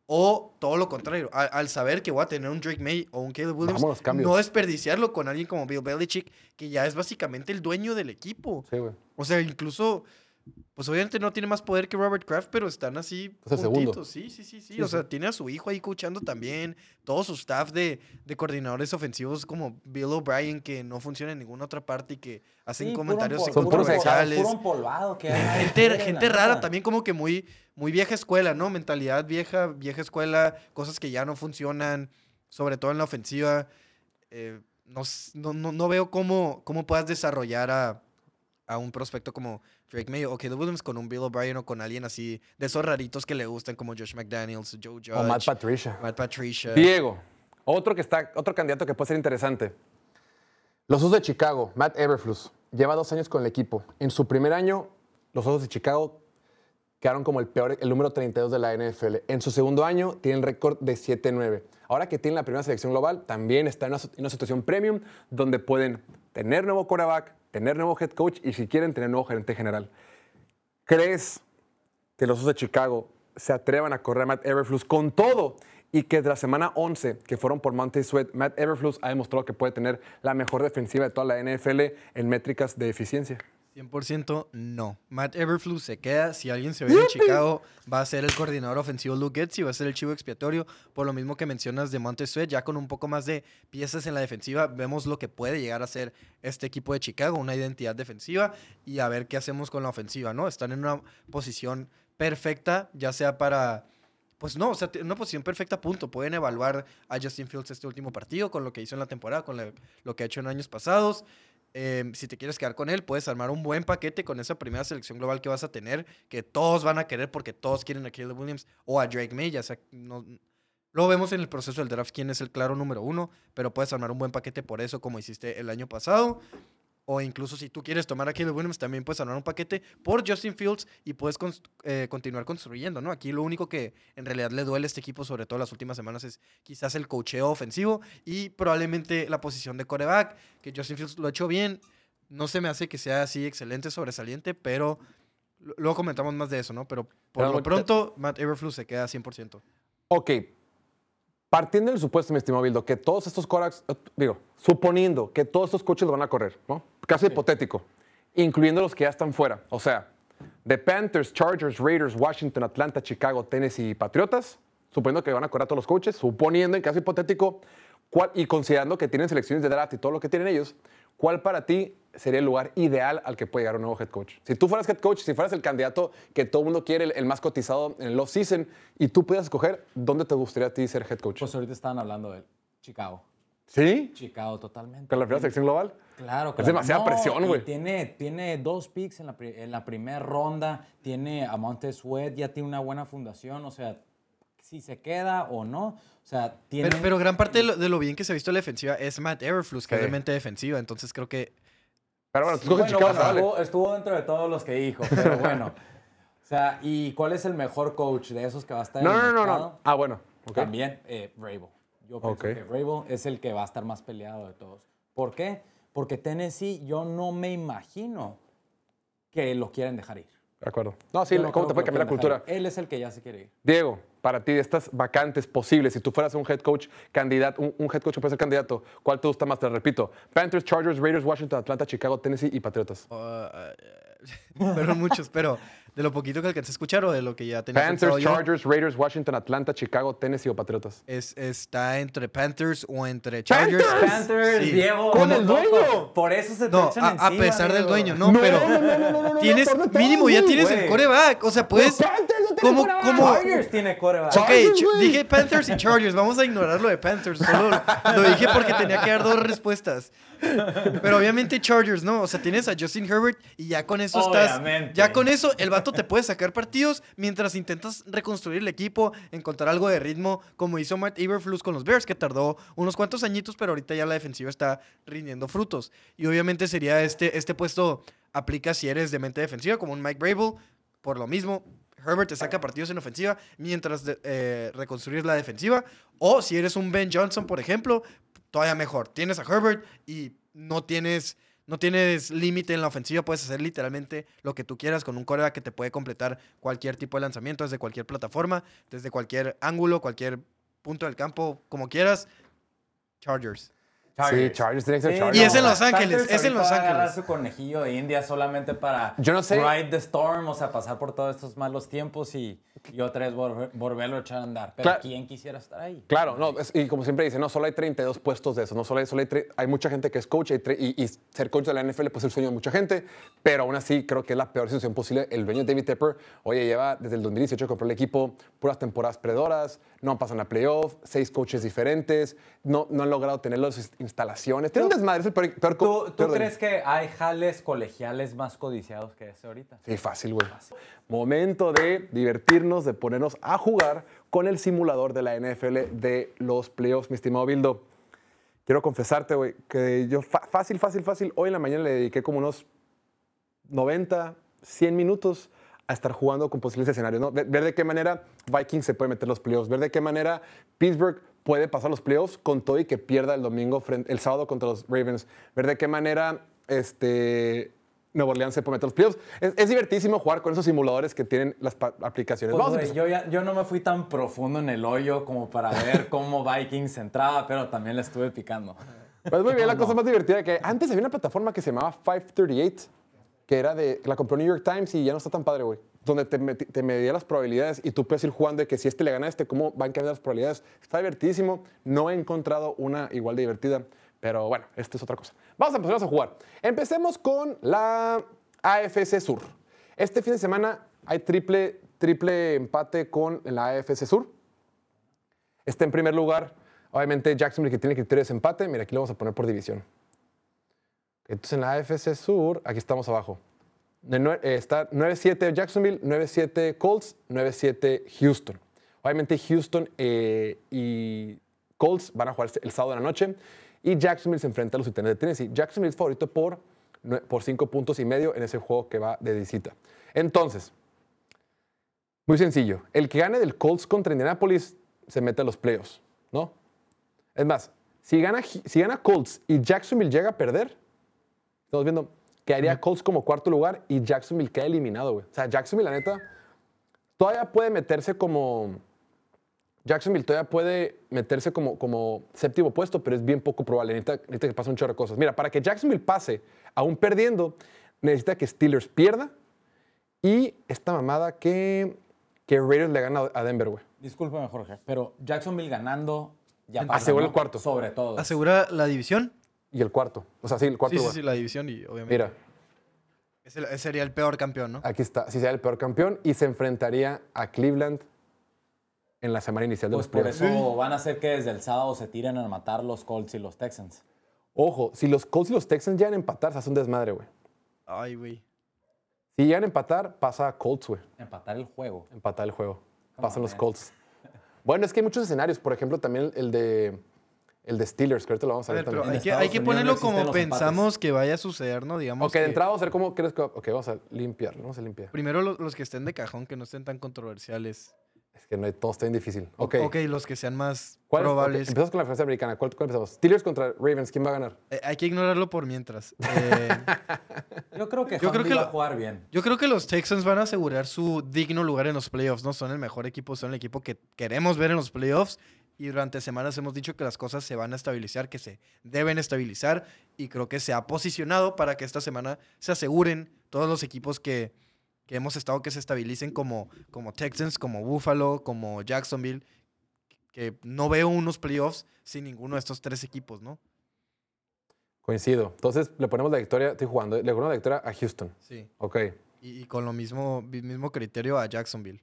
O todo lo contrario, al, al saber que voy a tener un Drake May o un Caleb Williams, Vámonos, cambios. no desperdiciarlo con alguien como Bill Belichick, que ya es básicamente el dueño del equipo. Sí, güey. O sea, incluso, pues obviamente no tiene más poder que Robert Kraft, pero están así Es el segundo. juntitos. Sí, sí, sí, sí. O sea, tiene a su hijo ahí coachando también. Todo su staff de, de coordinadores ofensivos como Bill O'Brien, que no funciona en ninguna otra parte y que hacen Sí, puro comentarios empol- Son puros controversiales. Puro empolvado. Que nadie Gente, quiere, gente la rara, neta. también como que muy, muy vieja escuela, ¿no? Mentalidad vieja, vieja escuela, cosas que ya no funcionan, sobre todo en la ofensiva. Eh, no, s- no, no, no veo cómo, cómo puedas desarrollar a, a un prospecto como Drake May o Caleb Williams con un Bill O'Brien o con alguien así, de esos raritos que le gustan como Josh McDaniels, Joe Judge, O Matt Patricia. Matt Patricia. Diego, otro que está, otro candidato que puede ser interesante. Los Osos de Chicago, Matt Eberflus, lleva dos años con el equipo. En su primer año, los Osos de Chicago quedaron como el peor, el número treinta y dos de la N F L. En su segundo año, tienen récord de siete nueve. Ahora que tienen la primera selección global, también está en una, en una situación premium donde pueden tener nuevo quarterback, tener nuevo head coach y si quieren, tener nuevo gerente general. ¿Crees que los Osos de Chicago se atrevan a correr a Matt Eberflus con todo y que de la semana once que fueron por Montez Sweat, Matt Eberflus ha demostrado que puede tener la mejor defensiva de toda la N F L en métricas de eficiencia? cien por ciento no. Matt Eberflus se queda. Si alguien se ve en Chicago, va a ser el coordinador ofensivo Luke Getsy, va a ser el chivo expiatorio. Por lo mismo que mencionas de Montez Sweat, ya con un poco más de piezas en la defensiva, vemos lo que puede llegar a ser este equipo de Chicago, una identidad defensiva, y a ver qué hacemos con la ofensiva, ¿no? Están en una posición perfecta, ya sea para... Pues no, o sea, en una posición perfecta, punto. Pueden evaluar a Justin Fields este último partido con lo que hizo en la temporada, con la- lo que ha hecho en años pasados. eh, si te quieres quedar con él, puedes armar un buen paquete con esa primera selección global que vas a tener, que todos van a querer porque todos quieren a Caleb Williams o a Drake May, ya sea, no, lo vemos en el proceso del draft quién es el claro número uno, pero puedes armar un buen paquete por eso como hiciste el año pasado. O incluso si tú quieres tomar a Caleb Williams, también puedes armar un paquete por Justin Fields y puedes cons- eh, continuar construyendo, ¿no? Aquí lo único que en realidad le duele a este equipo, sobre todo las últimas semanas, es quizás el coacheo ofensivo y probablemente la posición de quarterback, que Justin Fields lo ha hecho bien. No se me hace que sea así excelente, sobresaliente, pero lo- luego comentamos más de eso, ¿no? Pero por Pero lo te- pronto, Matt Eberflus se queda cien por ciento. Ok. Partiendo del supuesto, mi estimado Bildo, que todos estos quarterbacks, eh, digo, suponiendo que todos estos coaches van a correr, ¿no? Caso hipotético, incluyendo los que ya están fuera. O sea, de Panthers, Chargers, Raiders, Washington, Atlanta, Chicago, Tennessee y Patriotas, suponiendo que van a correr a todos los coaches, suponiendo en caso hipotético, ¿cuál, y considerando que tienen selecciones de draft y todo lo que tienen ellos, ¿cuál para ti sería el lugar ideal al que puede llegar un nuevo head coach? Si tú fueras head coach, si fueras el candidato que todo el mundo quiere, el, el más cotizado en el off-season, y tú pudieras escoger, ¿dónde te gustaría a ti ser head coach? Pues ahorita estaban hablando de Chicago. ¿Sí? Chicago totalmente. ¿Con la primera selección global? Claro, Es claro. demasiada presión, y güey. Tiene, tiene dos picks en la, pri- en la primera ronda, tiene a Montez Sweat, ya tiene una buena fundación, o sea, si se queda o no, o sea, tiene... Pero, pero gran parte de lo, de lo bien que se ha visto la defensiva es Matt Eberflus, que Sí. es realmente defensiva, entonces creo que Pero bueno, tú escoges Bueno, Chicago, bueno, vale. estuvo, estuvo dentro de todos los que dijo, pero bueno. O sea, ¿y cuál es el mejor coach de esos que va a estar No, en no, el no, no, mercado? no. Ah, bueno. ok. También eh, Vrabel. Yo pienso Ok. que Vrabel es el que va a estar más peleado de todos. ¿Por qué? Porque Tennessee yo no me imagino que lo quieren dejar ir. De acuerdo. No, sí, Yo no ¿cómo creo te puede que cambiar la lo quieren cultura? dejar ir. Él es el que ya se quiere ir. Diego, para ti, de estas vacantes posibles, si tú fueras un head coach candidato, un, un head coach que puede ser candidato, ¿cuál te gusta más? Te repito, Panthers, Chargers, Raiders, Washington, Atlanta, Chicago, Tennessee y Patriotas. fueron muchos, pero de lo poquito que alcancé a escuchar o de lo que ya tenía Panthers, pensado yo, Chargers, Raiders, Washington, Atlanta, Chicago, Tennessee o Patriotas. es, está entre Panthers o entre Chargers. ¡Panthers! Panthers, Sí. Diego. ¡Con como el Coco. dueño! Por eso se te No, echan a, a encima, pesar del Diego. dueño, no, pero no, no, no, no, no, tienes, por detrás, mínimo ya güey, tienes güey. el coreback, o sea, puedes... Los Panthers no tienen ¿Cómo, coreback. cómo? Chargers tiene coreback. Ok, Chargers, ch- güey. dije Panthers y Chargers, vamos a ignorar lo de Panthers, solo lo dije porque tenía que dar dos respuestas. Pero obviamente Chargers, ¿no? O sea, tienes a Justin Herbert y ya con eso estás... Obviamente. Ya con eso el vato te puede sacar partidos mientras intentas reconstruir el equipo, encontrar algo de ritmo, como hizo Matt Eberflus con los Bears, que tardó unos cuantos añitos, pero ahorita ya la defensiva está rindiendo frutos. Y obviamente sería este, este puesto, aplica si eres de mente defensiva, como un Mike Vrabel, por lo mismo. Herbert te saca partidos en ofensiva mientras de- eh, reconstruyes la defensiva. O si eres un Ben Johnson, por ejemplo, todavía mejor. Tienes a Herbert y no tienes, no tienes límite en la ofensiva. Puedes hacer literalmente lo que tú quieras con un quarterback que te puede completar cualquier tipo de lanzamiento desde cualquier plataforma, desde cualquier ángulo, cualquier punto del campo, como quieras. Chargers. Sí, Chargers tiene que ser Sí, Chargers. Y es en no, Los Ángeles, Panthers es en ahorita Los va a agarrar Ángeles. su conejillo de India solamente para Yo no sé. ride the storm, o sea, pasar por todos estos malos tiempos y, y otra vez volver- volverlo a echar a andar. Pero Claro. ¿quién quisiera estar ahí? Claro, no, es- y como siempre dicen, no, solo hay treinta y dos puestos de eso, no solo hay, solo hay, tre- hay mucha gente que es coach hay tre- y, y ser coach de la N F L pues es el sueño de mucha gente, pero aún así creo que es la peor situación posible. El dueño David Tepper, oye, lleva desde el dos mil dieciocho que compró el equipo, puras temporadas predoras, no pasan a playoff, seis coaches diferentes, no, no han logrado tener las instalaciones. Tiene un desmadre, es el peor, peor co- ¿Tú, tú peor dueño. crees que hay jales colegiales más codiciados que ese ahorita? Sí, fácil, güey. Momento de divertirnos, de ponernos a jugar con el simulador de la N F L de los playoffs, mi estimado Bildo. Quiero confesarte, güey, que yo fa- fácil, fácil, fácil, hoy en la mañana le dediqué como unos noventa, cien minutos a estar jugando con posibles escenarios, ¿no? Ver, ver de qué manera Vikings se puede meter en los playoffs, ver de qué manera Pittsburgh puede pasar los playoffs con todo y que pierda el domingo, frente- el sábado contra los Ravens, ver de qué manera este, Nueva Orleans se puede meter en los playoffs. Es, es divertísimo jugar con esos simuladores que tienen las pa- aplicaciones. Pues, Vamos a güey, empezar. yo, ya- yo no me fui tan profundo en el hoyo como para ver cómo Vikings entraba, pero también le estuve picando. Pues muy bien, la cosa más divertida que antes había una plataforma que se llamaba quinientos treinta y ocho, que era de, la compró New York Times y ya no está tan padre, güey. Donde te, meti- te medía las probabilidades y tú puedes ir jugando de que si este le gana a este, cómo van cambiando las probabilidades. Está divertidísimo. No he encontrado una igual de divertida, pero bueno, esto es otra cosa. Vamos a empezar a jugar. Empecemos con la A F C Sur. Este fin de semana hay triple, triple empate con la A F C Sur. Está en primer lugar, obviamente, Jacksonville, que tiene criterio de empate. Mira, aquí lo vamos a poner por división. Entonces en la A F C Sur, aquí estamos abajo. De nue- eh, está nueve siete Jacksonville, nueve siete Colts, nueve siete Houston. Obviamente Houston eh, y Colts van a jugar el sábado de la noche y Jacksonville se enfrenta a los Titanes de Tennessee. Jacksonville es favorito por, nue- por cinco puntos y medio en ese juego que va de visita. Entonces, muy sencillo. El que gane del Colts contra Indianapolis se mete a los playoffs, ¿no? Es más, si gana, si gana Colts y Jacksonville llega a perder, estamos viendo que haría Colts como cuarto lugar y Jacksonville queda eliminado, güey. O sea, Jacksonville, la neta, todavía puede meterse como... Jacksonville todavía puede meterse como, como séptimo puesto, pero es bien poco probable. Necesita, necesita que pase un chorro de cosas. Mira, para que Jacksonville pase, aún perdiendo, necesita que Steelers pierda y esta mamada que, que Raiders le gana a Denver, güey. Discúlpame, Jorge, pero Jacksonville ganando ya pasa, Asegura ¿no? el cuarto. Sobre todo. ¿Asegura la división? Y el cuarto. O sea, sí, el cuarto Sí, sí, lugar. sí, la división y obviamente. Mira, Ese, ese sería el peor campeón, ¿no? aquí está. Si sea el peor campeón y se enfrentaría a Cleveland en la semana inicial de Pues los por playoffs. eso van a hacer que desde el sábado se tiren a matar los Colts y los Texans. Ojo, si los Colts y los Texans llegan a empatar, se hace un desmadre, güey. Ay, güey. Si llegan a empatar, pasa a Colts, güey. Empatar el juego. Empatar el juego. Come Pasan on, los man. Colts. Bueno, es que hay muchos escenarios. Por ejemplo, también el de, el de Steelers, que ahorita lo vamos a, A ver ver, pero también. hay que, Estados hay que Unidos ponerlo no existen como los pensamos que vaya a suceder, ¿no? Digamos Ok, de que entrada vamos a ver cómo crees que... Ok, vamos a limpiarlo. Vamos a limpiar. primero lo- los que estén de cajón, que no estén tan controversiales. Es que no hay, todo está bien difícil. O- Ok. Ok, los que sean más ¿Cuál es- ok, probables. empezamos con la conferencia americana. ¿Cuál, cuál empezamos? Steelers contra Ravens. ¿Quién va a ganar? Eh, hay que ignorarlo por mientras. Eh, Yo creo que Yo creo Huntley que va lo- a jugar bien. yo creo que los Texans van a asegurar su digno lugar en los playoffs, ¿no? Son el mejor equipo, son el equipo que queremos ver en los playoffs. Y durante semanas hemos dicho que las cosas se van a estabilizar, que se deben estabilizar. Y creo que se ha posicionado para que esta semana se aseguren todos los equipos que, que hemos estado que se estabilicen como, como Texans, como Buffalo, como Jacksonville. Que no veo unos playoffs sin ninguno de estos tres equipos, ¿no? Coincido. Entonces, le ponemos la victoria... Estoy jugando. ¿eh? Le ponemos la victoria a Houston. Sí. Ok. Y, y con lo mismo, mi- mismo criterio a Jacksonville.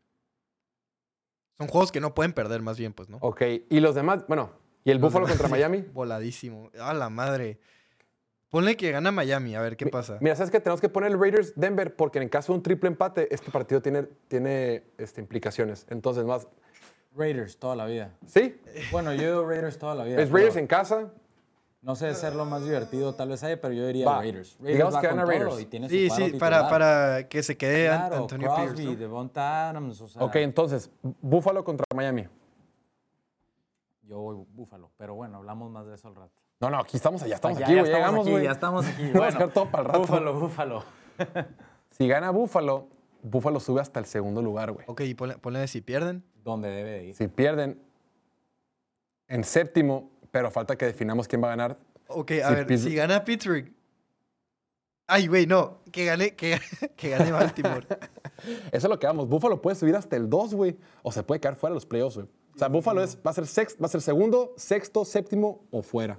Son juegos que no pueden perder, más bien, pues, ¿no? Ok. Y los demás... Bueno, ¿y el Los Buffalo demás, contra sí, Miami? Voladísimo. A la madre. Ponle que gana Miami, a ver qué Mi- pasa. Mira, ¿sabes qué? Tenemos que poner el Raiders-Denver porque en caso de un triple empate, este partido tiene, tiene este, implicaciones. Entonces, más... Raiders toda la vida. ¿Sí? Bueno, yo digo Raiders toda la vida. Es Raiders pero en casa. No sé ser lo más divertido, tal vez hay, pero yo diría Va. Raiders. Raiders Digamos va que con gana todo Raiders. y tiene su Sí, paro sí, para, titular. para que se quede An- Claro, Antonio Crosby, Pierce, ¿no? Devonta Adams, o sea, Ok, entonces, Buffalo contra Miami. yo voy Búfalo, pero bueno, hablamos más de eso al rato. No, no, aquí estamos, ya estamos Ya- aquí, ya güey. Ya llegamos, aquí, güey. ya estamos aquí. Vamos a dejar todo para el rato. Búfalo, Búfalo. Si gana Buffalo, Buffalo sube hasta el segundo lugar, güey. Ok, y ponle, ponle si pierden. Donde debe de ir. Si pierden en séptimo, pero falta que definamos quién va a ganar. Ok, a Si ver, Pitts- si gana Pittsburgh. Ay, güey, no. Que gane, que, que gane Baltimore. Eso es lo que vamos. Buffalo puede subir hasta el dos, güey. O se puede quedar fuera de los playoffs, güey. O sea, Buffalo es, va, a ser sex- va a ser segundo, sexto, séptimo o fuera.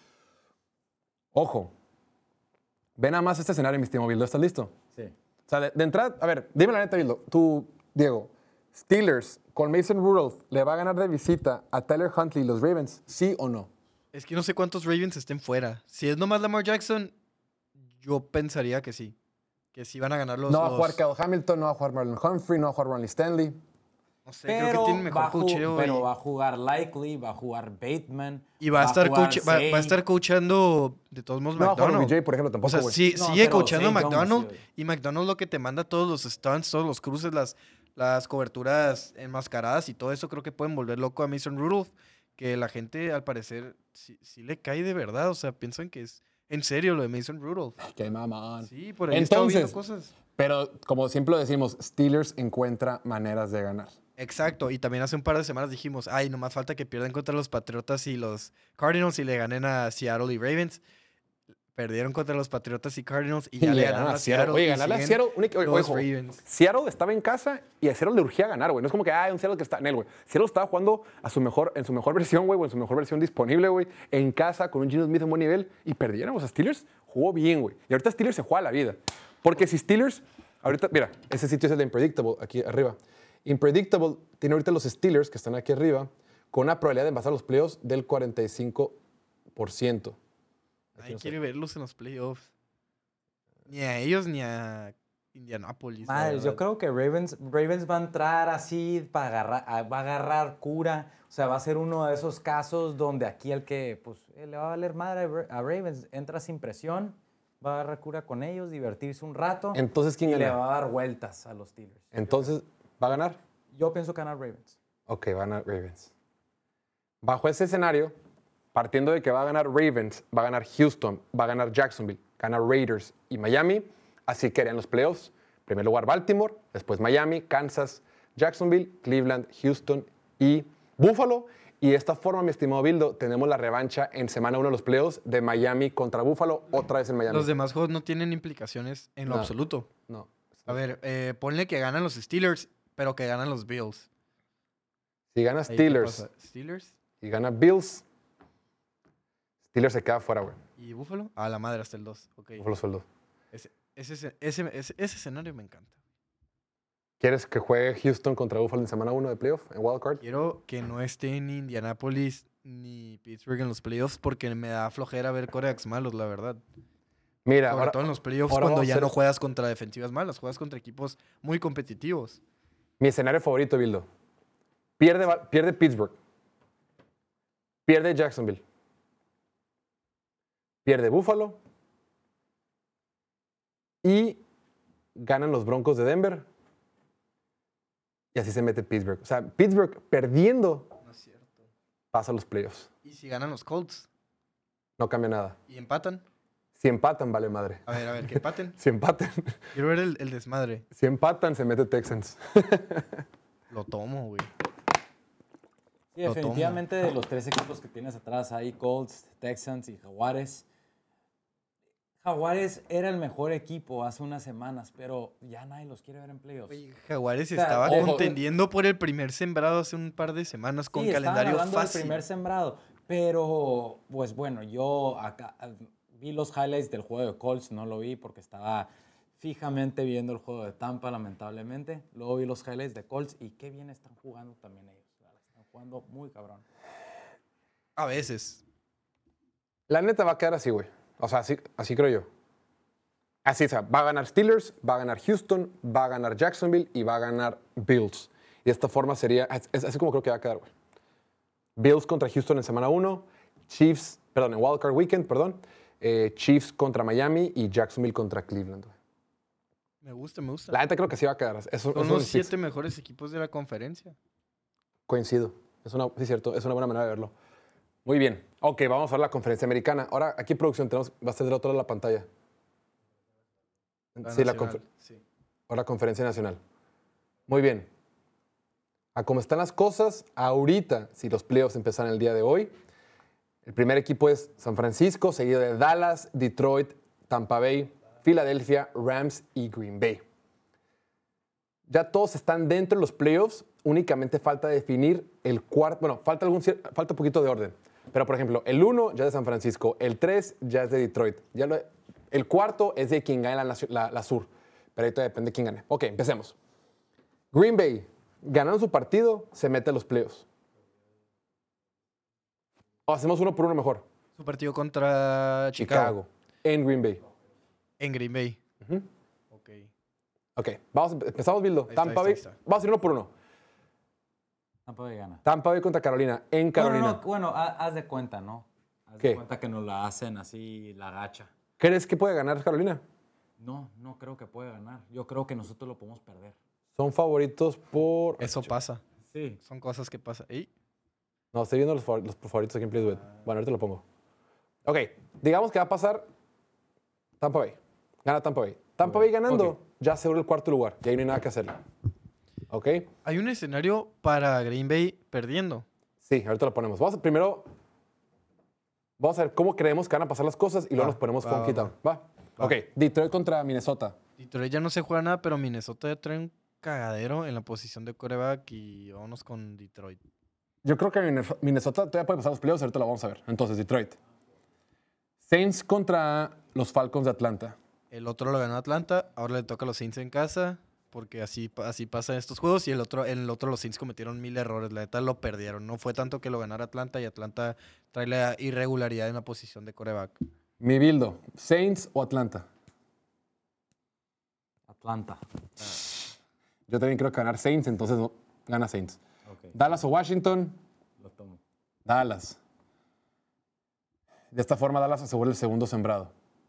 Ojo. Ve nada más este escenario, mi estimado Bildo. ¿Estás listo? Sí. O sea, de, de entrada, a ver, dime la neta, Bildo. Tú, Diego, Steelers con Mason Rudolph le va a ganar de visita a Tyler Huntley y los Ravens, ¿sí o no? Es que no sé cuántos Ravens estén fuera. Si es nomás Lamar Jackson, yo pensaría que sí. Que sí van a ganar los. No va a los- jugar Kyle Hamilton, no va a jugar Marlon Humphrey, no va a jugar Ronnie Stanley. No sé, Pero, creo que tienen va mejor a ju- coacheo. pero y- va a jugar Likely, va a jugar Bateman. Y va a estar, jugar coach- va, va a Zay. estar coachando de todos modos No va a jugar McDonald. O B J, por ejemplo, tampoco, O sea, güey. sí, No, sigue pero coachando a Zay Jones, McDonald. sí, güey. Y McDonald lo que te manda todos los stunts, todos los cruces, las, las coberturas enmascaradas y todo eso, creo que pueden volver loco a Mason Rudolph. Que la gente, al parecer, sí, sí le cae de verdad. O sea, piensan que es en serio lo de Mason Rudolph. Qué mamón. Sí, por ahí he estado viendo Entonces, cosas. pero como siempre lo decimos, Steelers encuentra maneras de ganar. Exacto, y también hace un par de semanas dijimos, ay, nomás falta que pierdan contra los Patriotas y los Cardinals y le ganen a Seattle y Ravens. Perdieron contra los Patriotas y Cardinals y ya Y le ganaron a Seattle. Oye, y ganarle a siguen Seattle, única- oye, los ojo, Ravens. Seattle estaba en casa y a Seattle le urgía ganar, güey. No es como que, ah, un Seattle que está en él, güey. Seattle estaba jugando a su mejor, en su mejor versión, güey, o en su mejor versión disponible, güey, en casa, con un Geno Smith en buen nivel, y perdieron. O sea, Steelers jugó bien, güey. Y ahorita Steelers se juega la vida. Porque si Steelers, ahorita, mira, ese sitio es el de Unpredictable, aquí arriba. Unpredictable tiene ahorita los Steelers, que están aquí arriba, con una probabilidad de pasar los playoffs del cuarenta y cinco por ciento. Aquí Ay, no sé. quiero verlos en los playoffs. Ni a ellos ni a Indianapolis. la Madre, yo verdad. creo que Ravens, Ravens va a entrar así, para agarrar, a- va a agarrar cura. O sea, va a ser uno de esos casos donde aquí el que pues, eh, le va a valer madre a Ra- a Ravens entra sin presión, va a agarrar cura con ellos, divertirse un rato. Entonces, ¿quién y le gana? va a dar vueltas a los Steelers. Entonces, ¿va a ganar? Yo pienso que ganar Ravens. Ok, va a ganar Ravens. Bajo ese escenario, partiendo de que va a ganar Ravens, va a ganar Houston, va a ganar Jacksonville, gana Raiders y Miami, así quedarían los playoffs. En primer lugar Baltimore, después Miami, Kansas, Jacksonville, Cleveland, Houston y Buffalo. Y de esta forma, mi estimado Bildo, tenemos la revancha en semana uno de los playoffs de Miami contra Buffalo, otra vez en Miami. Los demás juegos no tienen implicaciones en lo No. absoluto. No. A ver, eh, ponle que ganan los Steelers, pero que ganan los Bills. Si gana Ahí, ¿qué Steelers pasa? ¿Steelers y gana Bills, Steelers se queda fuera, güey. y Buffalo? A la madre hasta el dos. Ok. Buffalo sueldo. Ese, ese, ese, ese, ese- ese escenario me encanta. ¿Quieres que juegue Houston contra Buffalo en semana uno de playoff, en Wild Card? Quiero que no esté ni Indianapolis ni Pittsburgh en los playoffs porque me da flojera ver corebacks malos, la verdad. Mira, Sobre ahora, todo en los playoffs ahora cuando vamos a ya hacer- no juegas contra defensivas malas, juegas contra equipos muy competitivos. mi escenario favorito, Bildo. Pierde, Ba- pierde Pittsburgh. Pierde Jacksonville. Pierde Buffalo. Y ganan los Broncos de Denver. Y así se mete Pittsburgh. O sea, Pittsburgh perdiendo No es cierto. pasa a los playoffs. ¿Y si ganan los Colts No cambia nada. y empatan? Si empatan, vale madre. A ver, a ver, que empaten. Si empatan, Quiero ver el, el desmadre. si empatan, se mete Texans. Lo tomo, güey. Sí, Lo tomo. definitivamente de los tres equipos que tienes atrás, ahí Colts, Texans y Jaguares. Jaguares era el mejor equipo hace unas semanas, pero ya nadie los quiere ver en playoffs. Oye, Jaguares O sea, estaba ojo. contendiendo por el primer sembrado hace un par de semanas con Sí, estaban calendario hablando del fácil. primer sembrado, pero pues bueno, yo acá ah, vi los highlights del juego de Colts, no lo vi porque estaba fijamente viendo el juego de Tampa, lamentablemente. Luego vi los highlights de Colts y qué bien están jugando también ellos. Están jugando muy cabrón. A veces. La neta va a quedar así, güey. O sea, así, así creo yo. Así, o sea, va a ganar Steelers, va a ganar Houston, va a ganar Jacksonville y va a ganar Bills. Y de esta forma sería, es, es así como creo que va a quedar, güey. Bills contra Houston en semana uno, Chiefs, perdón, en Wild Card Weekend, perdón. eh, Chiefs contra Miami y Jacksonville contra Cleveland, güey. Me gusta, me gusta. La neta creo que sí va a quedar. Eso, Son eso los es fix. siete mejores equipos de la conferencia. Coincido. Es una, sí, cierto. Es una buena manera de verlo. Muy bien. Ok, vamos a ver la conferencia americana. Ahora, aquí producción tenemos, va a ser del otro lado de la pantalla. Sí, la, confer- Sí. ahora conferencia nacional. Muy bien. A cómo están las cosas, ahorita, si los playoffs empiezan el día de hoy, el primer equipo es San Francisco, seguido de Dallas, Detroit, Tampa Bay, Filadelfia, Rams y Green Bay. Ya todos están dentro de los playoffs, únicamente falta definir el cuarto, bueno, falta, algún, cier- falta un poquito de orden. Pero, por ejemplo, el uno ya es de San Francisco, el tres ya es de Detroit, ya lo- el cuarto es de quien gane la, nacio- la- la sur, pero ahí todavía depende de quién gane. Ok, empecemos. Green Bay, ganando su partido, se mete a los playoffs. O hacemos uno por uno mejor. Su partido contra Chicago. Chicago, en Green Bay. En Green Bay. Ujú. Ok. Ok, vamos, empezamos, Bildo. Ahí está, Tampa ahí Bay, está, ahí está. vamos a ir uno por uno. Tampa Bay gana. Tampa Bay contra Carolina, en Carolina. No, no, no, bueno, ha- haz de cuenta, ¿no? Haz ¿Qué? de cuenta que nos la hacen así, la gacha. ¿Crees que puede ganar Carolina? No, no creo que pueda ganar. Yo creo que nosotros lo podemos perder. Son favoritos por... Eso pasa. Sí. Son cosas que pasan. Ey, No, estoy viendo los, favor- los favoritos aquí en Please Do It. Bueno, ahorita lo pongo. Ok, digamos que va a pasar Tampa Bay. Gana Tampa Bay. Tampa Bay ganando, Ok. ya asegura el cuarto lugar. Y ahí no hay nada que hacer. ¿Ok? hay un escenario para Green Bay perdiendo. Sí, ahorita lo ponemos. Vamos a- primero, vamos a ver cómo creemos que van a pasar las cosas y luego Va, nos ponemos va, funky va, down. ¿Va? Ok, Detroit contra Minnesota. Detroit ya no se juega nada, pero Minnesota ya trae un cagadero en la posición de quarterback y vámonos con Detroit. Yo creo que Minnes- Minnesota todavía puede pasar los playoffs, ahorita lo vamos a ver. Entonces, Detroit. Saints contra los Falcons de Atlanta. El otro lo ganó Atlanta, ahora le toca a los Saints en casa, porque así, pa- así pasa en estos juegos. Y el otro, en el otro los Saints cometieron mil errores, la neta lo perdieron. No fue tanto que lo ganara Atlanta y Atlanta trae la irregularidad en la posición de quarterback. Mi Bildo, ¿Saints o Atlanta? Atlanta. Yo también creo que ganar Saints, entonces no, gana Saints. Ok, Dallas o Washington, lo tomo. Dallas. De esta forma, Dallas asegura el segundo sembrado.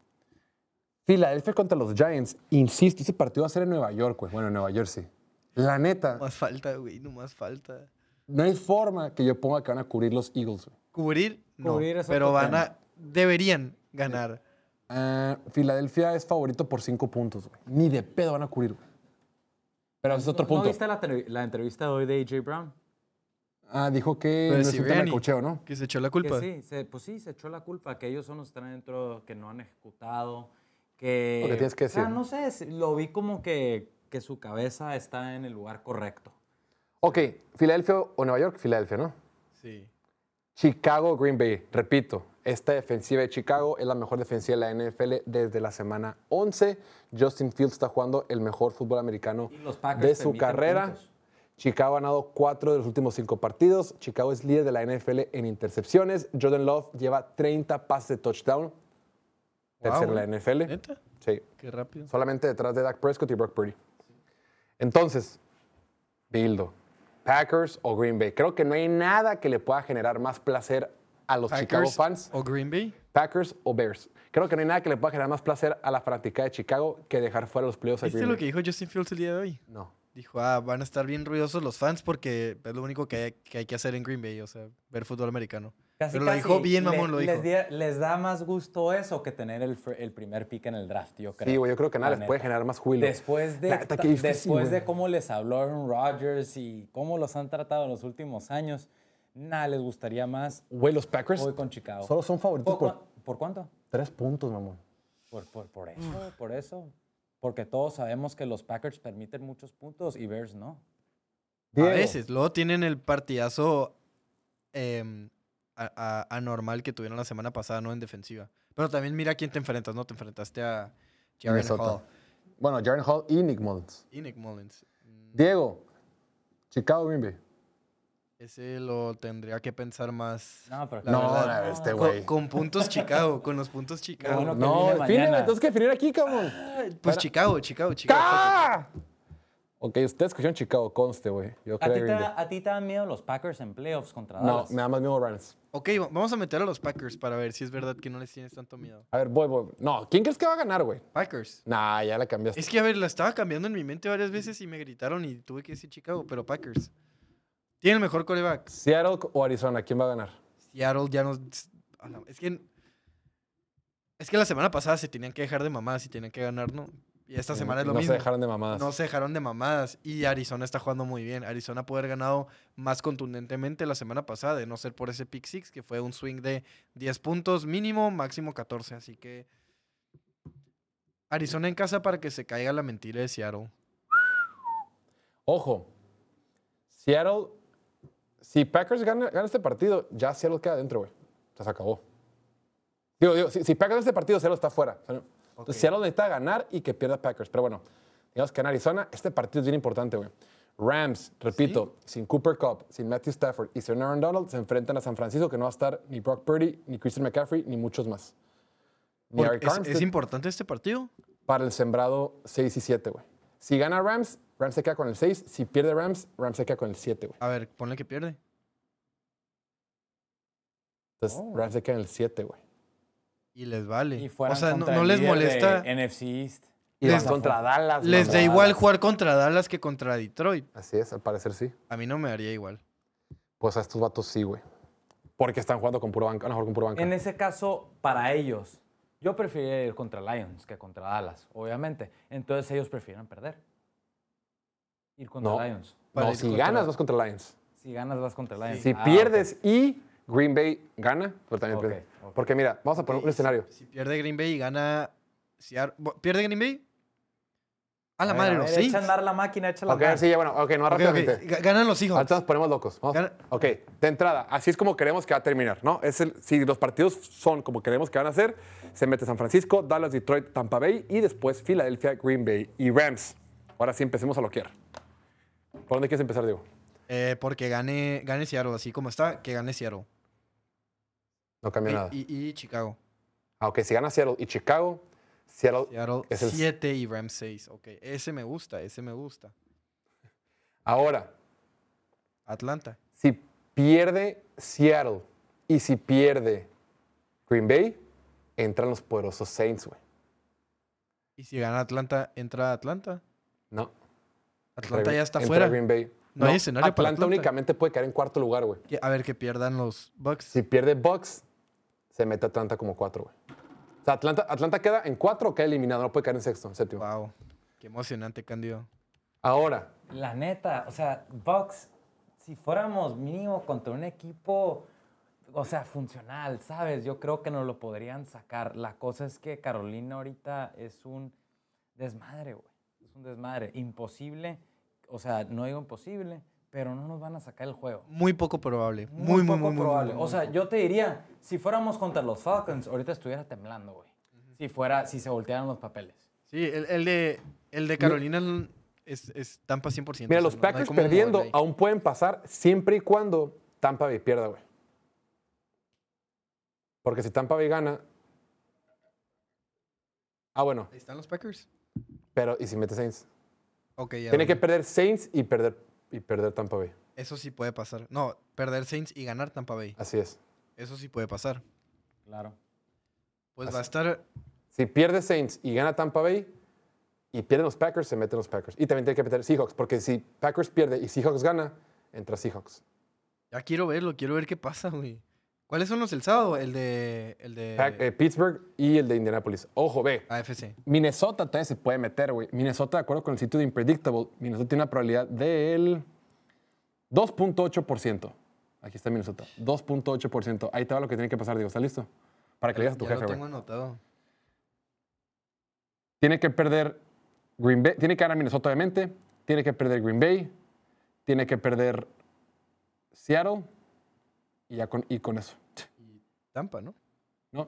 Filadelfia contra los Giants. Insisto, ese partido va a ser en Nueva York, güey. Bueno, en Nueva Jersey. La neta, No más falta, güey, no más falta. no hay forma que yo ponga que van a cubrir los Eagles, güey. Cubrir, no, Cubrir es pero otro van tema. a, deberían ganar. Ah, Filadelfia es favorito por cinco puntos, güey. Ni de pedo van a cubrir, güey. Pero ese es otro ¿No- punto. ¿No viste la, tre- la entrevista de hoy de A J Brown? Ah, dijo que Lo de no es un tema de Sirianni, cocheo, ¿no? Que se echó la Que culpa. sí, se- pues sí, se echó la culpa, que ellos son los que están dentro, que no han ejecutado, que... Lo que tienes que O sea, decir. no sé, es- lo vi como que, que su cabeza está en el lugar correcto. Ok, Filadelfia o Nueva York, Filadelfia, ¿no? Sí. Chicago, Green Bay. Repito, esta defensiva de Chicago es la mejor defensiva de la N F L desde la semana once. Justin Fields está jugando el mejor fútbol americano Y los Packers de su permiten carrera. puntos. Chicago ha ganado cuatro de los últimos cinco partidos. Chicago es líder de la N F L en intercepciones. Jordan Love lleva treinta pases de touchdown. Tercero en la güey. N F L. ¿Neta? Sí. Qué rápido. Solamente detrás de Dak Prescott y Brock Purdy. Entonces, Bildo, Packers o Green Bay. Creo que no hay nada que le pueda generar más placer a los Chicago Packers fans. o Green Bay. Packers o Bears. Creo que no hay nada que le pueda generar más placer a la fanática de Chicago que dejar fuera los playoffs a ¿Viste Green lo Bay. que dijo Justin Fields el día de hoy? No. Dijo, ah, van a estar bien ruidosos los fans porque es lo único que hay que, hay que hacer en Green Bay, o sea, ver fútbol americano. Casi, Pero lo casi dijo bien, le- mamón, lo dijo. Les, di- les da más gusto eso que tener el, fr- el primer pick en el draft, yo creo. Sí, güey, yo creo que nada La les puede neta. generar más júbilo. Después de, La neta, qué ta- difícil, después de güey. cómo les habló Aaron Rodgers y cómo los han tratado en los últimos años, nada les gustaría más Güey, los Packers hoy con Chicago. solo son favoritos ¿Por, por cua- ¿por cuánto? tres puntos, mamón. Por, por, por eso, por eso. Porque todos sabemos que los Packers permiten muchos puntos y Bears no. Diego, A veces. Luego tienen el partidazo em, a- a- anormal que tuvieron la semana pasada, ¿no? En defensiva. Pero también mira a quién te enfrentas, ¿no? Te enfrentaste a Jaren Minnesota. Hall Bueno, Jaren Hall y Nick Mullins. y Nick Mullins. Mm, Diego, Chicago, Green Bay. Ese lo tendría que pensar más. No, pero la No, verdad. no, este Con- güey. Con, puntos Chicago, con los puntos Chicago. bueno que No, viene defíneme, mañana. entonces que definir aquí, cabrón. Pues Chicago, Chicago, Chicago. ¡Ah! Ok, ustedes escogieron Chicago, conste, güey. Yo ¿A creo ti, que te, Green da- Bay. ¿A ti te dan miedo los Packers en playoffs contra No, Dallas? me da más miedo Rams. Ok, va- vamos a meter a los Packers para ver si es verdad que no les tienes tanto miedo. A ver, voy, voy. No, ¿quién crees que va a ganar, güey? Packers. Nah, ya la cambiaste. Es que, a ver, la estaba cambiando en mi mente varias veces y me gritaron y tuve que decir Chicago, pero Packers. Tiene el mejor coreback. Seattle o Arizona, ¿quién va a ganar? Seattle ya no... a la- Es que... Es que la semana pasada se tenían que dejar de mamadas y tenían que ganar, ¿no? Y esta semana es lo no mismo. se dejaron de mamadas. No se dejaron de mamadas. Y Arizona está jugando muy bien. Arizona puede haber ganado más contundentemente la semana pasada, de no ser por ese pick six, que fue un swing de diez puntos mínimo, máximo catorce. Así que Arizona en casa para que se caiga la mentira de Seattle. Ojo, Seattle, si Packers gana, gana este partido, ya Seattle queda adentro, güey. O sea, se acabó. Digo, digo, si, si Packers gana este partido, Seattle está fuera. O sea, entonces, Ok. Seattle necesita ganar y que pierda Packers. Pero bueno, digamos que en Arizona, este partido es bien importante, güey. Rams, repito, sin Cooper Kupp, sin Matthew Stafford y sin Aaron Donald, se enfrentan a San Francisco, que no va a estar ni Brock Purdy, ni Christian McCaffrey, ni muchos más. Ni Por- Eric ¿Es, Armstead es importante este partido? para el sembrado seis y siete, güey. Si gana Rams, Rams se queda con el seis. Si pierde Rams, Rams se queda con el siete, güey. A ver, ponle que pierde. Entonces, Oh. Rams se queda en el siete, güey. Y les vale. Y fueran o sea, no, contra no el les líder de molesta. N F C East. Y Les- van contra Dallas. Les mamá. da igual jugar contra Dallas que contra Detroit. Así es, al parecer sí. A mí no me daría igual. Pues a estos vatos sí, güey. Porque están jugando con puro banca, a lo mejor con puro banca. En ese caso, para ellos, yo preferiría ir contra Lions que contra Dallas, obviamente. Entonces ellos prefieren perder. Ir contra No. Lions. para No, ir si contra- ganas, vas contra Lions. Si ganas, vas contra Lions. Si Ah, pierdes y Green Bay gana, pues también Ok, pierde. ok. Porque mira, vamos a poner Ok, un y si- escenario. Si, pierde Green Bay y gana. Seattle- bu- ¿Pierde Green Bay? A ok. la A ver, madre, a los ver, echa a Saints. andar la máquina, echa la Ok, sí, ya bueno, ok, no Ok, ok, rápidamente. ga- Ganan los hijos. Ahorita nos ponemos locos. Vamos. Gana- Ok, de entrada, así es como queremos que va a terminar, ¿no? Es el, si los partidos son como queremos que van a ser, se mete San Francisco, Dallas, Detroit, Tampa Bay y después Filadelfia, Green Bay y Rams. Ahora sí empecemos a loquear. ¿Por dónde quieres empezar, Diego? Eh, porque gane, gane Seattle, así como está, que gane Seattle. No cambia Y, nada. y- y Chicago. Aunque si gana Seattle y Chicago, Seattle, Seattle es el... siete y Rams seis. Ok, ese me gusta, ese me gusta. Ahora, Atlanta. si pierde Seattle y si pierde Green Bay, entran los poderosos Saints, güey. Y si gana Atlanta, ¿entra Atlanta? No. Atlanta Entra- ya está entra fuera. Green Bay. No hay escenario para Atlanta Atlanta. únicamente puede caer en cuarto lugar, güey. Que- A ver, que pierdan los Bucks. Si pierde Bucks, se mete Atlanta como cuatro, güey. O sea, Atlanta, Atlanta queda en cuatro o queda eliminado. No puede caer en sexto, en séptimo. Wow. Qué emocionante, Candido. Ahora, La neta, o sea, Bucks, si fuéramos mínimo contra un equipo, o sea, funcional, ¿sabes? Yo creo que nos lo podrían sacar. La cosa es que Carolina ahorita es un desmadre, güey. Es un desmadre. Imposible, o sea, no digo imposible, pero no nos van a sacar el juego. Muy poco probable. Muy, muy, poco muy, muy probable. muy, muy O sea, poco. yo te diría, si fuéramos contra los Falcons, ahorita estuviera temblando, güey. Si fuera, si se voltearan los papeles. Sí, el, el de, el de Carolina es, es Tampa cien por ciento. mira, o sea, los no- no hay Packers cómo perdiendo moverle ahí. aún pueden pasar siempre y cuando Tampa Bay pierda, güey. Porque si Tampa Bay gana... Ah, bueno, Ahí están los Packers. pero ¿y si mete Saints? Ok, ya. Tiene que bueno. perder Saints y perder, y perder Tampa Bay. Eso sí puede pasar. No, perder Saints y ganar Tampa Bay. Así es. Eso sí puede pasar. Claro. Pues Así- va a estar... Si pierde Saints y gana Tampa Bay y pierden los Packers, se meten los Packers. Y también tiene que meter Seahawks, porque si Packers pierde y Seahawks gana, entra Seahawks. Ya quiero verlo, quiero ver qué pasa, güey. ¿Cuáles son los del sábado? El de... El de Pack- eh, Pittsburgh y el de Indianapolis. Ojo, ve. A F C. Minnesota todavía se puede meter, güey. Minnesota, de acuerdo con el sitio de Impredictable, Minnesota tiene una probabilidad del dos punto ocho por ciento. Aquí está Minnesota. dos punto ocho por ciento. Ahí te va lo que tiene que pasar, Diego. ¿Estás listo? Para que le digas a tu Ya jefe, lo güey. tengo anotado. Tiene que perder Green Bay. Tiene que ganar Minnesota, obviamente. Tiene que perder Green Bay. Tiene que perder Seattle. Y ya con, y con eso. Y Tampa, ¿no? ¿No?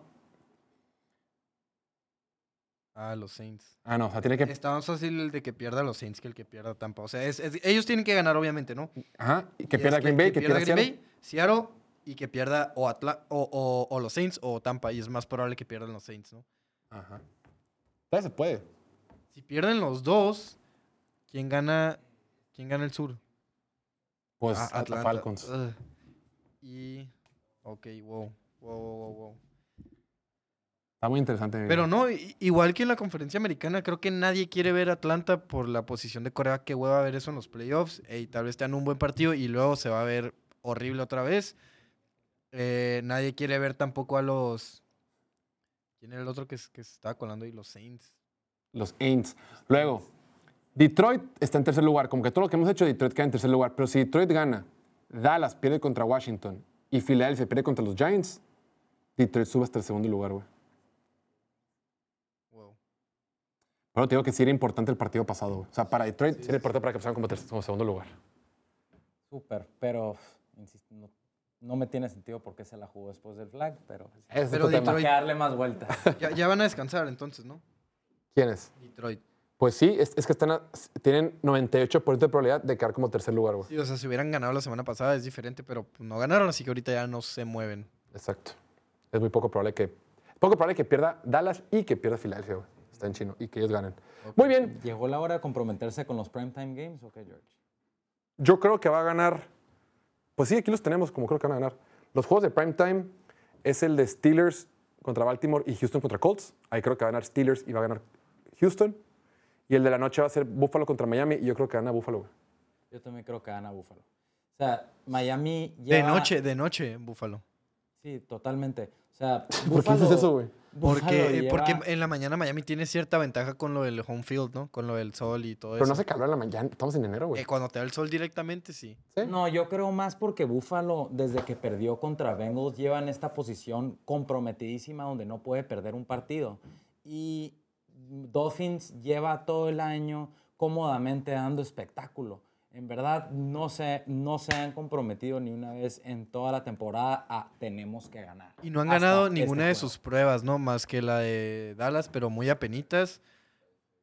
Ah, los Saints. Ah, no. O sea, tiene que... Está más fácil el de que pierda los Saints que el que pierda Tampa. O sea, es- es- ellos tienen que ganar, obviamente, ¿no? Ajá. Y que Y pierda es Green Bay, que, pierda, Green Seattle. Bay, Seattle y que pierda o, Atla- o, o- o los Saints o Tampa. Y es más probable que pierdan los Saints, ¿no? Ajá. Todavía se puede. Si pierden los dos, ¿quién gana, quién gana el sur? Pues Ah, Atlanta Falcons. Ugh. Y... Ok, wow. Wow, wow, wow, wow. Está muy interesante. mi Pero vida. no, i- igual que en la conferencia americana, creo que nadie quiere ver a Atlanta por la posición de Corea. Qué hueva ver eso en los playoffs. Y tal vez te dan un buen partido y luego se va a ver horrible otra vez. Eh, nadie quiere ver tampoco a los... ¿Quién era el otro que, s- que se estaba colando ahí? Los Saints. Los Aints. Luego, Detroit está en tercer lugar. Como que todo lo que hemos hecho, Detroit queda en tercer lugar. Pero si Detroit gana, Dallas pierde contra Washington y Philadelphia pierde contra los Giants, Detroit sube hasta el segundo lugar, güey. Wow. Pero te digo que sí era importante el partido pasado, güey. O sea, para Detroit sí, era importante para que pasaran como, tercer- como segundo lugar. Súper, pero insisto, no, no me tiene sentido por qué se la jugó después del flag, pero Ese es Pero otro tema. hay que darle más vueltas. Ya, ya van a descansar entonces, ¿no? ¿Quién es? Detroit. Pues sí, es, es que están a- tienen noventa y ocho por ciento de probabilidad de quedar como tercer lugar, güey. Sí, o sea, si hubieran ganado la semana pasada es diferente, pero pues, no ganaron, así que ahorita ya no se mueven. Exacto. Es muy poco probable que... Poco probable que pierda Dallas y que pierda Philadelphia, güey. Está en chino. Y que ellos ganen. Muy bien. ¿Llegó la hora de comprometerse con los primetime games o qué, George? Yo creo que va a ganar. Pues sí, aquí los tenemos como creo que van a ganar. Los juegos de primetime es el de Steelers contra Baltimore y Houston contra Colts. Ahí creo que va a ganar Steelers y va a ganar Houston. Y el de la noche va a ser Buffalo contra Miami y yo creo que gana Buffalo. güey. Yo también creo que gana Buffalo. O sea, Miami De lleva... noche, de noche, Búfalo. Sí, totalmente. O sea, ¿Por qué dices eso, güey? Porque, lleva- porque en la mañana Miami tiene cierta ventaja con lo del home field, ¿no? Con lo del sol y todo Pero eso. no hace calor en la mañana. Estamos en enero, güey. Eh, cuando te da el sol directamente, sí. ¿Sí? No, yo creo más porque Buffalo, desde que perdió contra Bengals, lleva en esta posición comprometidísima donde no puede perder un partido. Y Dolphins lleva todo el año cómodamente dando espectáculo. En verdad, no se, no se han comprometido ni una vez en toda la temporada a tenemos que ganar. Y no han Hasta ganado este ninguna de juego. sus pruebas, ¿no? Más que la de Dallas, pero muy apenitas.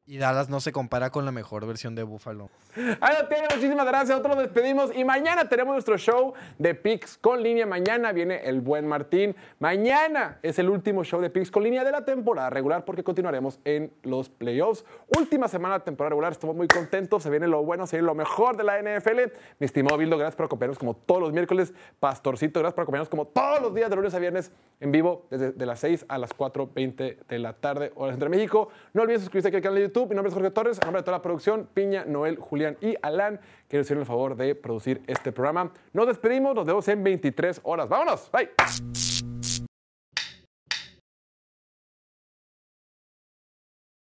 Y Dallas no se compara con la mejor versión de Buffalo. Ahí lo tiene, muchísimas gracias. Nosotros nos despedimos y mañana tenemos nuestro show de Picks con línea. Mañana viene el buen Martín. Mañana es el último show de Picks con línea de la temporada regular porque continuaremos en los playoffs. Última semana de temporada regular, estamos muy contentos. Se viene lo bueno, se viene lo mejor de la N F L. Mi estimado Bildo, gracias por acompañarnos como todos los miércoles. Pastorcito, gracias por acompañarnos como todos los días de lunes a viernes en vivo desde de las seis a las cuatro veinte de la tarde, hora centro de México. No olviden suscribirse aquí al canal de YouTube. Mi nombre es Jorge Torres, a nombre de toda la producción, Piña, Noel, Julián y Alan, que nos hicieron el favor de producir este programa. Nos despedimos, nos vemos en veintitrés horas. ¡Vámonos! ¡Bye!